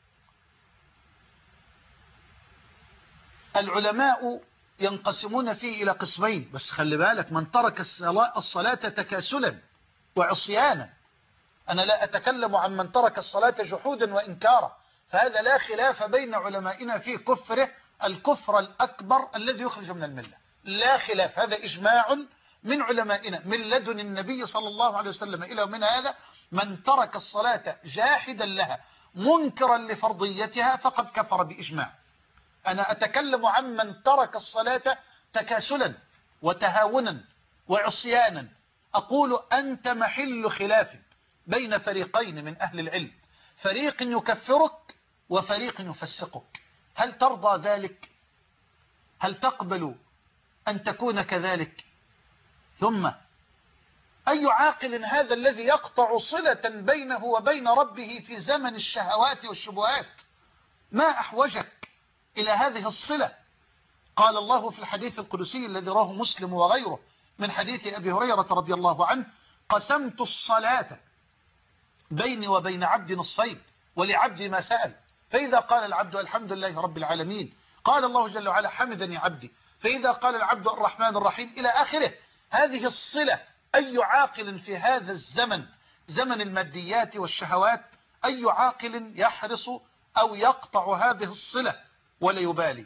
العلماء ينقسمون فيه إلى قسمين، بس خلي بالك، من ترك الصلاة, الصلاة تكاسلا وعصيانا. أنا لا أتكلم عن من ترك الصلاة جحودا وإنكارا، فهذا لا خلاف بين علمائنا في كفره الكفر الأكبر الذي يخرج من الملة، لا خلاف، هذا إجماع من علمائنا من لدن النبي صلى الله عليه وسلم إلى من هذا. من ترك الصلاة جاحدا لها منكرا لفرضيتها فقد كفر بإجماع. أنا أتكلم عن من ترك الصلاة تكاسلا وتهاونا وعصيانا. أقول أنت محل خلاف بين فريقين من أهل العلم، فريق يكفرك وفريق يفسقك. هل ترضى ذلك؟ هل تقبل أن تكون كذلك؟ ثم أي عاقل هذا الذي يقطع صلة بينه وبين ربه في زمن الشهوات والشبهات؟ ما أحوجك إلى هذه الصلة؟ قال الله في الحديث القدسي الذي رواه مسلم وغيره من حديث أبي هريرة رضي الله عنه: قسمت الصلاة بيني وبين عبدي نصفين ولعبدي ما سأل، فإذا قال العبد الحمد لله رب العالمين قال الله جل وعلا حمدني عبدي، فإذا قال العبد الرحمن الرحيم إلى آخره. هذه الصلة أي عاقل في هذا الزمن، زمن الماديات والشهوات، أي عاقل يحرص أو يقطع هذه الصلة ولا يبالي؟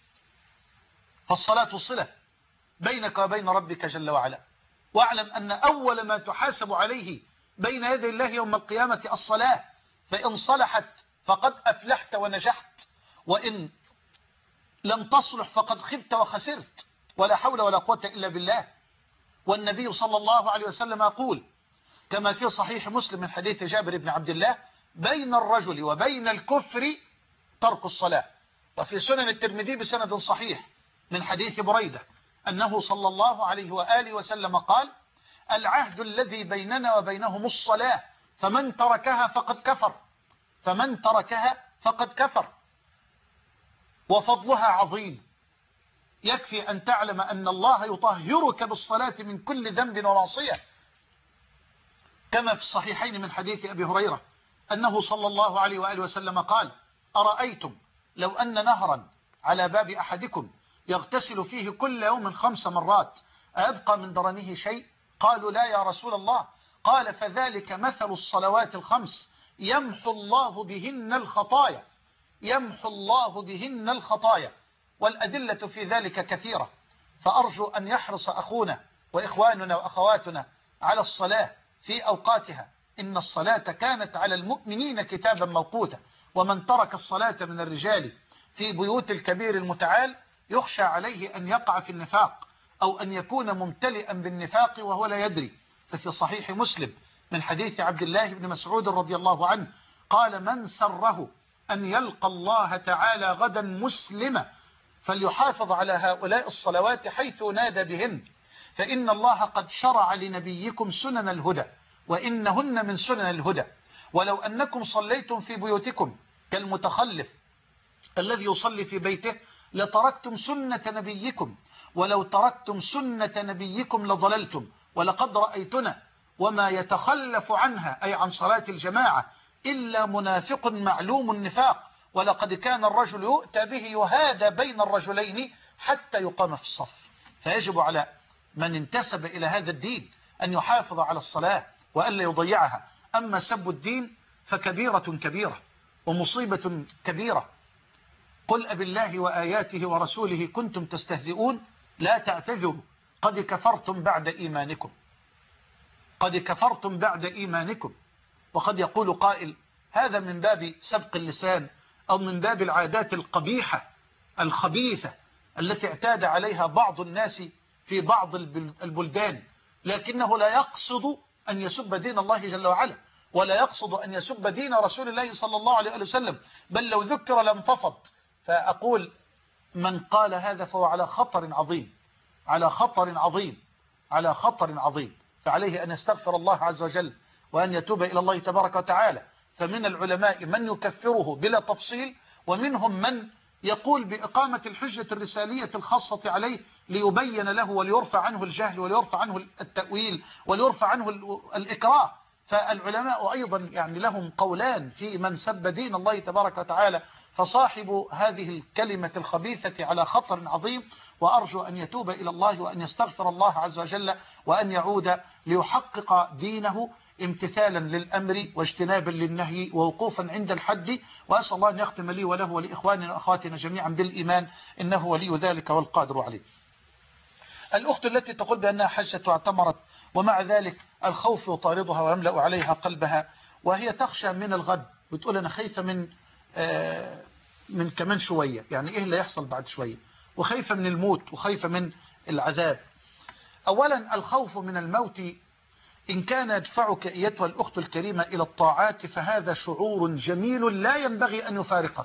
فالصلاة صلة بينك وبين ربك جل وعلا، واعلم أن أول ما تحاسب عليه بين يدي الله يوم القيامة الصلاة، فإن صلحت فقد أفلحت ونجحت، وإن لم تصلح فقد خبت وخسرت، ولا حول ولا قوة إلا بالله. والنبي صلى الله عليه وسلم يقول كما في صحيح مسلم من حديث جابر بن عبد الله: بين الرجل وبين الكفر ترك الصلاة. وفي سنن الترمذي بسند صحيح من حديث بريدة أنه صلى الله عليه وآله وسلم قال: العهد الذي بيننا وبينهم الصلاة، فمن تركها فقد كفر، فمن تركها فقد كفر. وفضلها عظيم، يكفي أن تعلم أن الله يطهرك بالصلاة من كل ذنب ومعصية، كما في الصحيحين من حديث أبي هريرة أنه صلى الله عليه وآله وسلم قال: أرأيتم لو أن نهرا على باب أحدكم يغتسل فيه كل يوم خمس مرات أيبقى من درنه شيء؟ قالوا لا يا رسول الله. قال: فذلك مثل الصلوات الخمس يمحو الله بهن الخطايا، يمحو الله بهن الخطايا. والأدلة في ذلك كثيرة، فأرجو أن يحرص أخونا وإخواننا وأخواتنا على الصلاة في أوقاتها. إن الصلاة كانت على المؤمنين كتابا موقوتا، ومن ترك الصلاة من الرجال في بيوت الكبير المتعال يخشى عليه أن يقع في النفاق، أو أن يكون ممتلئا بالنفاق وهو لا يدري. ففي صحيح مسلم من حديث عبد الله بن مسعود رضي الله عنه قال: من سره أن يلقى الله تعالى غدا مسلما فليحافظ على هؤلاء الصلوات حيث نادى بهن، فإن الله قد شرع لنبيكم سنن الهدى وإنهن من سنن الهدى. ولو أنكم صليتم في بيوتكم كالمتخلف الذي يصلي في بيته لتركتم سنة نبيكم، ولو تركتم سنة نبيكم لضللتم. ولقد رأيتنا وما يتخلف عنها، أي عن صلاة الجماعة، إلا منافق معلوم النفاق. ولقد كان الرجل يؤتى به يهادى بين الرجلين حتى يقام في الصف. فيجب على من انتسب إلى هذا الدين أن يحافظ على الصلاة وألا يضيعها. أما سب الدين فكبيرة كبيرة ومصيبة كبيرة. قل أبالله وآياته ورسوله كنتم تستهزئون لا تعتذروا قد كفرتم بعد إيمانكم، قد كفرتم بعد إيمانكم. وقد يقول قائل: هذا من باب سبق اللسان، أو من باب العادات القبيحة الخبيثة التي اعتاد عليها بعض الناس في بعض البلدان، لكنه لا يقصد أن يسب دين الله جل وعلا، ولا يقصد أن يسب دين رسول الله صلى الله عليه وسلم، بل لو ذكر لانتفض. فأقول: من قال هذا فهو على خطر عظيم، على خطر عظيم، على خطر عظيم. فعليه أن يستغفر الله عز وجل وأن يتوب إلى الله تبارك وتعالى. فمن العلماء من يكفره بلا تفصيل، ومنهم من يقول بإقامة الحجة الرسالية الخاصة عليه ليبين له وليرفع عنه الجهل وليرفع عنه التأويل وليرفع عنه الإكراه. فالعلماء أيضا يعني لهم قولان في من سب دين الله تبارك وتعالى، فصاحب هذه الكلمة الخبيثة على خطر عظيم، وأرجو أن يتوب إلى الله وأن يستغفر الله عز وجل وأن يعود ليحقق دينه امتثالا للأمر واجتنابا للنهي ووقوفا عند الحد. وأسأل الله أن يختم لي وله ولإخواننا وأخواتنا جميعا بالإيمان، إنه ولي ذلك والقادر عليه. الأخت التي تقول بأنها حجت واعتمرت ومع ذلك الخوف يطاردها ويملأ عليها قلبها وهي تخشى من الغد، بتقول أنا خايفة من آه من كمان شوية، يعني إيه اللي يحصل بعد شوية، وخايفة من الموت وخايفة من العذاب. أولا الخوف من الموت إن كان يدفعك أيتها الأخت الكريمة إلى الطاعات فهذا شعور جميل لا ينبغي أن يفارقك،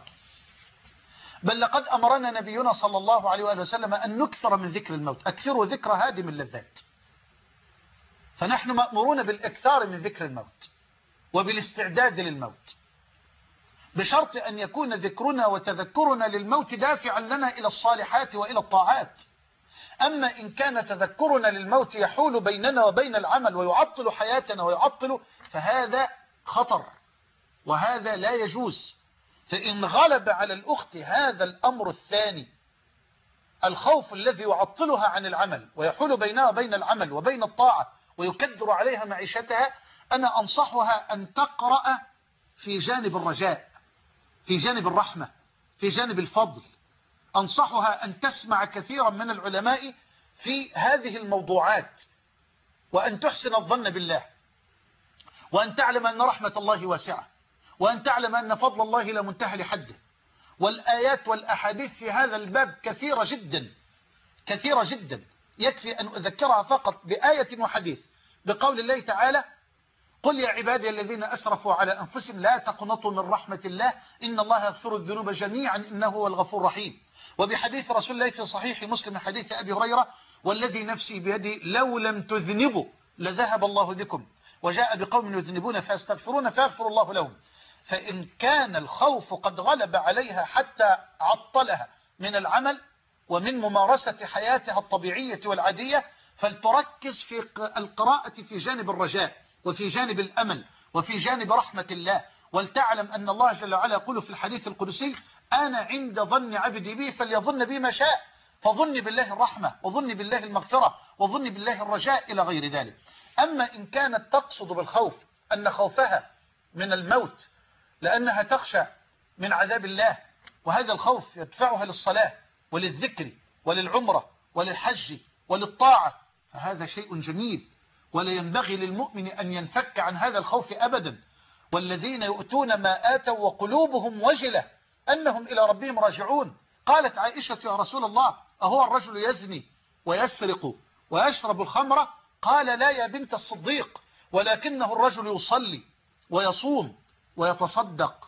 بل لقد أمرنا نبينا صلى الله عليه وآله وسلم أن نكثر من ذكر الموت، أكثروا ذكر هادم اللذات. فنحن مأمورون بالإكثار من ذكر الموت وبالاستعداد للموت، بشرط أن يكون ذكرنا وتذكرنا للموت دافعا لنا إلى الصالحات وإلى الطاعات. أما إن كان تذكرنا للموت يحول بيننا وبين العمل ويعطل حياتنا ويعطل، فهذا خطر وهذا لا يجوز. فإن غلب على الأخت هذا الأمر الثاني، الخوف الذي يعطلها عن العمل ويحول بينها وبين العمل وبين الطاعة ويكدر عليها معيشتها، أنا أنصحها أن تقرأ في جانب الرجاء، في جانب الرحمة، في جانب الفضل. أنصحها أن تسمع كثيرا من العلماء في هذه الموضوعات، وأن تحسن الظن بالله، وأن تعلم أن رحمة الله واسعة، وأن تعلم أن فضل الله لا منتهى لحده. والآيات والأحاديث في هذا الباب كثيرة جدا كثيرة جدا، يكفي أن أذكرها فقط بآية وحديث بقول الله تعالى: قل يا عبادي الذين أسرفوا على أنفسهم لا تقنطوا من رحمة الله إن الله يغفر الذنوب جميعا إنه هو الغفور الرحيم. وبحديث رسول الله في صحيح مسلم حديث أبي هريرة: والذي نفسي بيدي لو لم تذنبوا لذهب الله بكم وجاء بقوم يذنبون فيستغفرون فيغفر الله لهم. فإن كان الخوف قد غلب عليها حتى عطلها من العمل ومن ممارسة حياتها الطبيعية والعادية، فلتركز في القراءة في جانب الرجاء وفي جانب الأمل وفي جانب رحمة الله. ولتعلم أن الله جل وعلا يقول في الحديث القدسي: أنا عند ظن عبدي بي فليظن بي ما شاء. فظن بالله الرحمة وظن بالله المغفرة وظن بالله الرجاء إلى غير ذلك. أما إن كانت تقصد بالخوف أن خوفها من الموت لأنها تخشى من عذاب الله، وهذا الخوف يدفعها للصلاة وللذكر وللعمرة وللحج وللطاعة، فهذا شيء جميل ولا ينبغي للمؤمن أن ينفك عن هذا الخوف أبدا. والذين يؤتون ما آتوا وقلوبهم وجلة أنهم إلى ربهم راجعون. قالت عائشة: يا رسول الله، أهو الرجل يزني ويسرق ويشرب الخمر؟ قال: لا يا بنت الصديق، ولكنه الرجل يصلي ويصوم ويتصدق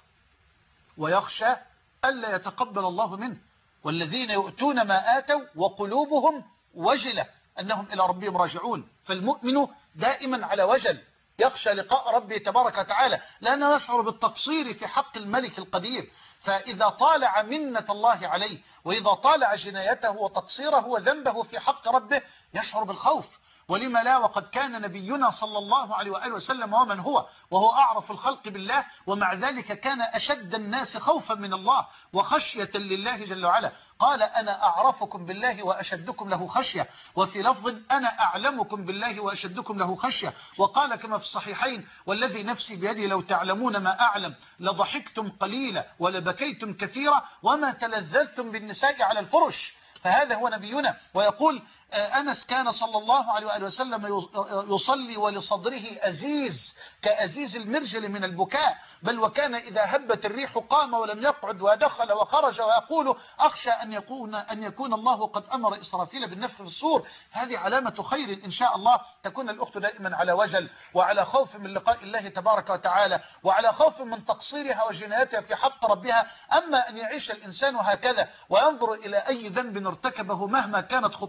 ويخشى ألا يتقبل الله منه. والذين يؤتون ما آتوا وقلوبهم وجلة أنهم إلى ربهم راجعون. فالمؤمن دائما على وجل، يخشى لقاء ربه تبارك وتعالى، لأنه يشعر بالتقصير في حق الملك القدير. فإذا طالع منة الله عليه وإذا طالع جنايته وتقصيره وذنبه في حق ربه يشعر بالخوف. ولما لا، وقد كان نبينا صلى الله عليه وآله وسلم ومن هو وهو أعرف الخلق بالله، ومع ذلك كان أشد الناس خوفا من الله وخشية لله جل وعلا. قال: أنا أعرفكم بالله وأشدكم له خشية، وفي لفظ: أنا أعلمكم بالله وأشدكم له خشية. وقال كما في الصحيحين: والذي نفسي بيدي لو تعلمون ما أعلم لضحكتم قليلا ولبكيتم كثيرا وما تلذذتم بالنساء على الفرش. فهذا هو نبينا. ويقول أنس: كان صلى الله عليه وآله وسلم يصلي ولصدره أزيز كأزيز المرجل من البكاء، بل وكان إذا هبت الريح قام ولم يقعد ودخل وخرج، ويقول: أخشى أن يكون أن يكون الله قد أمر إسرافيل بالنفخ في الصور. هذه علامة خير إن شاء الله. تكون الأخت دائما على وجل وعلى خوف من لقاء الله تبارك وتعالى، وعلى خوف من تقصيرها وجنايتها في حق ربها. أما أن يعيش الإنسان هكذا وينظر إلى أي ذنب ارتكبه مهما كانت خطورته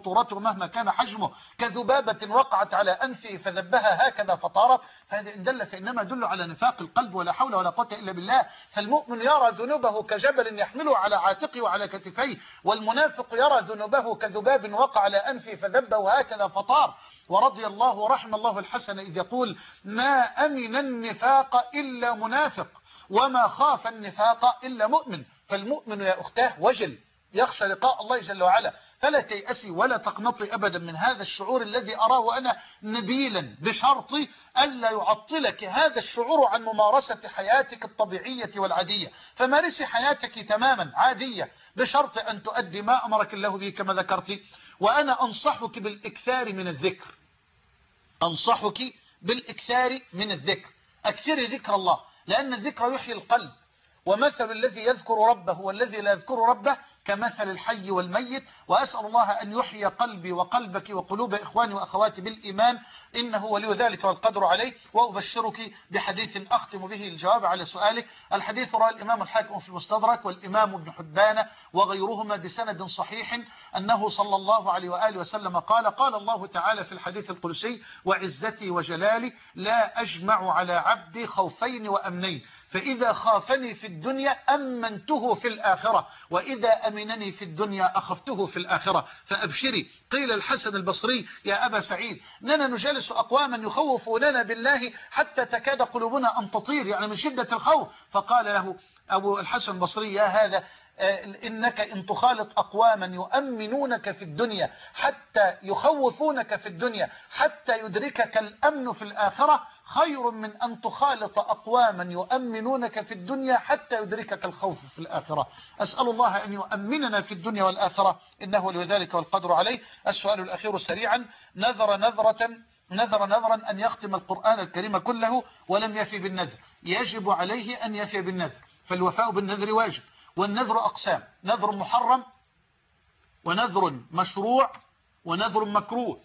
مهما كان حجمه كذبابة وقعت على أنفه فذبها هكذا فطارت، فهذا إن دل فإنما يدل على نفاق القلب ولا حول ولا قوة إلا بالله. فالمؤمن يرى ذنوبه كجبل يحمله على عاتقه وعلى كتفيه، والمنافق يرى ذنوبه كذباب وقع على أنفه فذبه هكذا فطار. ورضي الله ورحم الله الحسن إذ يقول ما أمن النفاق إلا منافق وما خاف النفاق إلا مؤمن. فالمؤمن يا أختاه وجل يخشى لقاء الله جل وعلا، فلا تيأسي ولا تقنطي أبدا من هذا الشعور الذي أراه أنا نبيلا، بشرط ألا يعطلك هذا الشعور عن ممارسة حياتك الطبيعية والعادية. فمارسي حياتك تماما عادية بشرط أن تؤدي ما أمرك الله به كما ذكرت. وأنا أنصحك بالإكثار من الذكر، أنصحك بالإكثار من الذكر، أكثري ذكر الله، لأن الذكر يحيي القلب. ومثل الذي يذكر ربه والذي لا يذكر ربه كمثل الحي والميت. وأسأل الله أن يحيي قلبي وقلبك وقلوب إخواني وأخواتي بالإيمان، إنه ولي ذلك والقدر عليه. وأبشرك بحديث أختم به الجواب على سؤالك. الحديث رأى الإمام الحاكم في المستدرك والإمام ابن حبان وغيرهما بسند صحيح أنه صلى الله عليه وآله وسلم قال قال الله تعالى في الحديث القدسي وعزتي وجلالي لا أجمع على عبدي خوفين وأمنين، فإذا خافني في الدنيا أمنته في الآخرة، وإذا أمنني في الدنيا أخفته في الآخرة. فأبشري. قيل الحسن البصري يا أبا سعيد إننا نجالس أقواما يخوفوننا بالله حتى تكاد قلوبنا أن تطير، يعني من شدة الخوف. فقال له أبو الحسن البصري يا هذا إنك إن تخالط أقواما يؤمنونك في الدنيا حتى يخوفونك في الدنيا حتى يدركك الأمن في الآخرة خير من أن تخالط أقواما يؤمنونك في الدنيا حتى يدركك الخوف في الآخرة. أسأل الله أن يؤمننا في الدنيا والآخرة إنه لذلك والقدر عليه. السؤال الأخير سريعا. نذر نذرة نذر نذرا أن يختم القرآن الكريم كله ولم يفي بالنذر، يجب عليه أن يفي بالنذر، فالوفاء بالنذر واجب. والنذر أقسام: نذر محرم ونذر مشروع ونذر مكروه.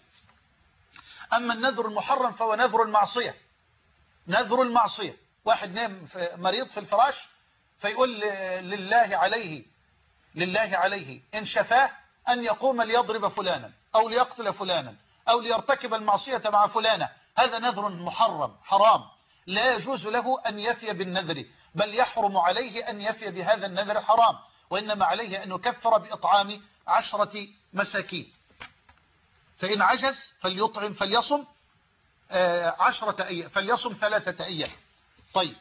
أما النذر المحرم فهو نذر المعصية. نذر المعصية، واحد نام مريض في الفراش فيقول لله عليه لله عليه إن شفاه أن يقوم ليضرب فلانا أو ليقتل فلانا أو ليرتكب المعصية مع فلانة. هذا نذر محرم حرام، لا يجوز له أن يفي بالنذر، بل يحرم عليه أن يفي بهذا النذر حرام، وإنما عليه أن يكفر بإطعام عشرة مساكين. فإن عجز فليطعم فليصم عشرة أيام فليصم ثلاثة أيام. طيب،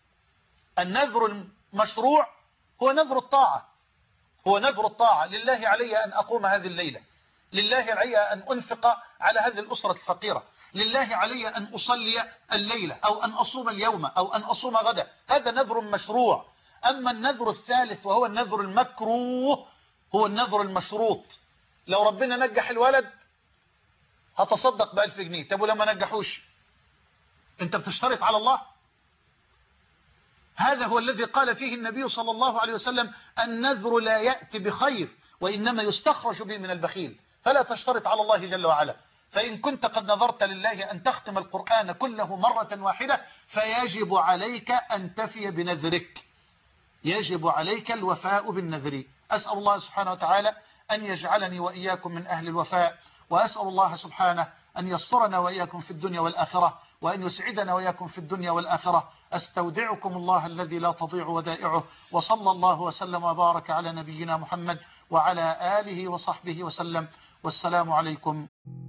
النذر المشروع هو نذر الطاعة، هو نذر الطاعة. لله علي أن أقوم هذه الليلة، لله علي أن أنفق على هذه الأسرة الفقيرة، لله علي أن أصلي الليلة أو أن أصوم اليوم أو أن أصوم غدا. هذا نذر مشروع. أما النذر الثالث وهو النذر المكروه هو النذر المشروط. لو ربنا نجح الولد هتصدق بألف جنيه، طب ولما نجحوش انت بتشترط على الله؟ هذا هو الذي قال فيه النبي صلى الله عليه وسلم النذر لا يأتي بخير وإنما يستخرج به من البخيل. فلا تشترط على الله جل وعلا. فإن كنت قد نذرت لله أن تختم القرآن كله مرة واحدة فيجب عليك أن تفي بنذرك، يجب عليك الوفاء بالنذر. أسأل الله سبحانه وتعالى أن يجعلني وإياكم من أهل الوفاء، وأسأل الله سبحانه أن يسترنا وإياكم في الدنيا والآخرة، وأن يسعدنا وإياكم في الدنيا والآخرة. أستودعكم الله الذي لا تضيع ودائعه، وصلى الله وسلم وبارك على نبينا محمد وعلى آله وصحبه وسلم، والسلام عليكم.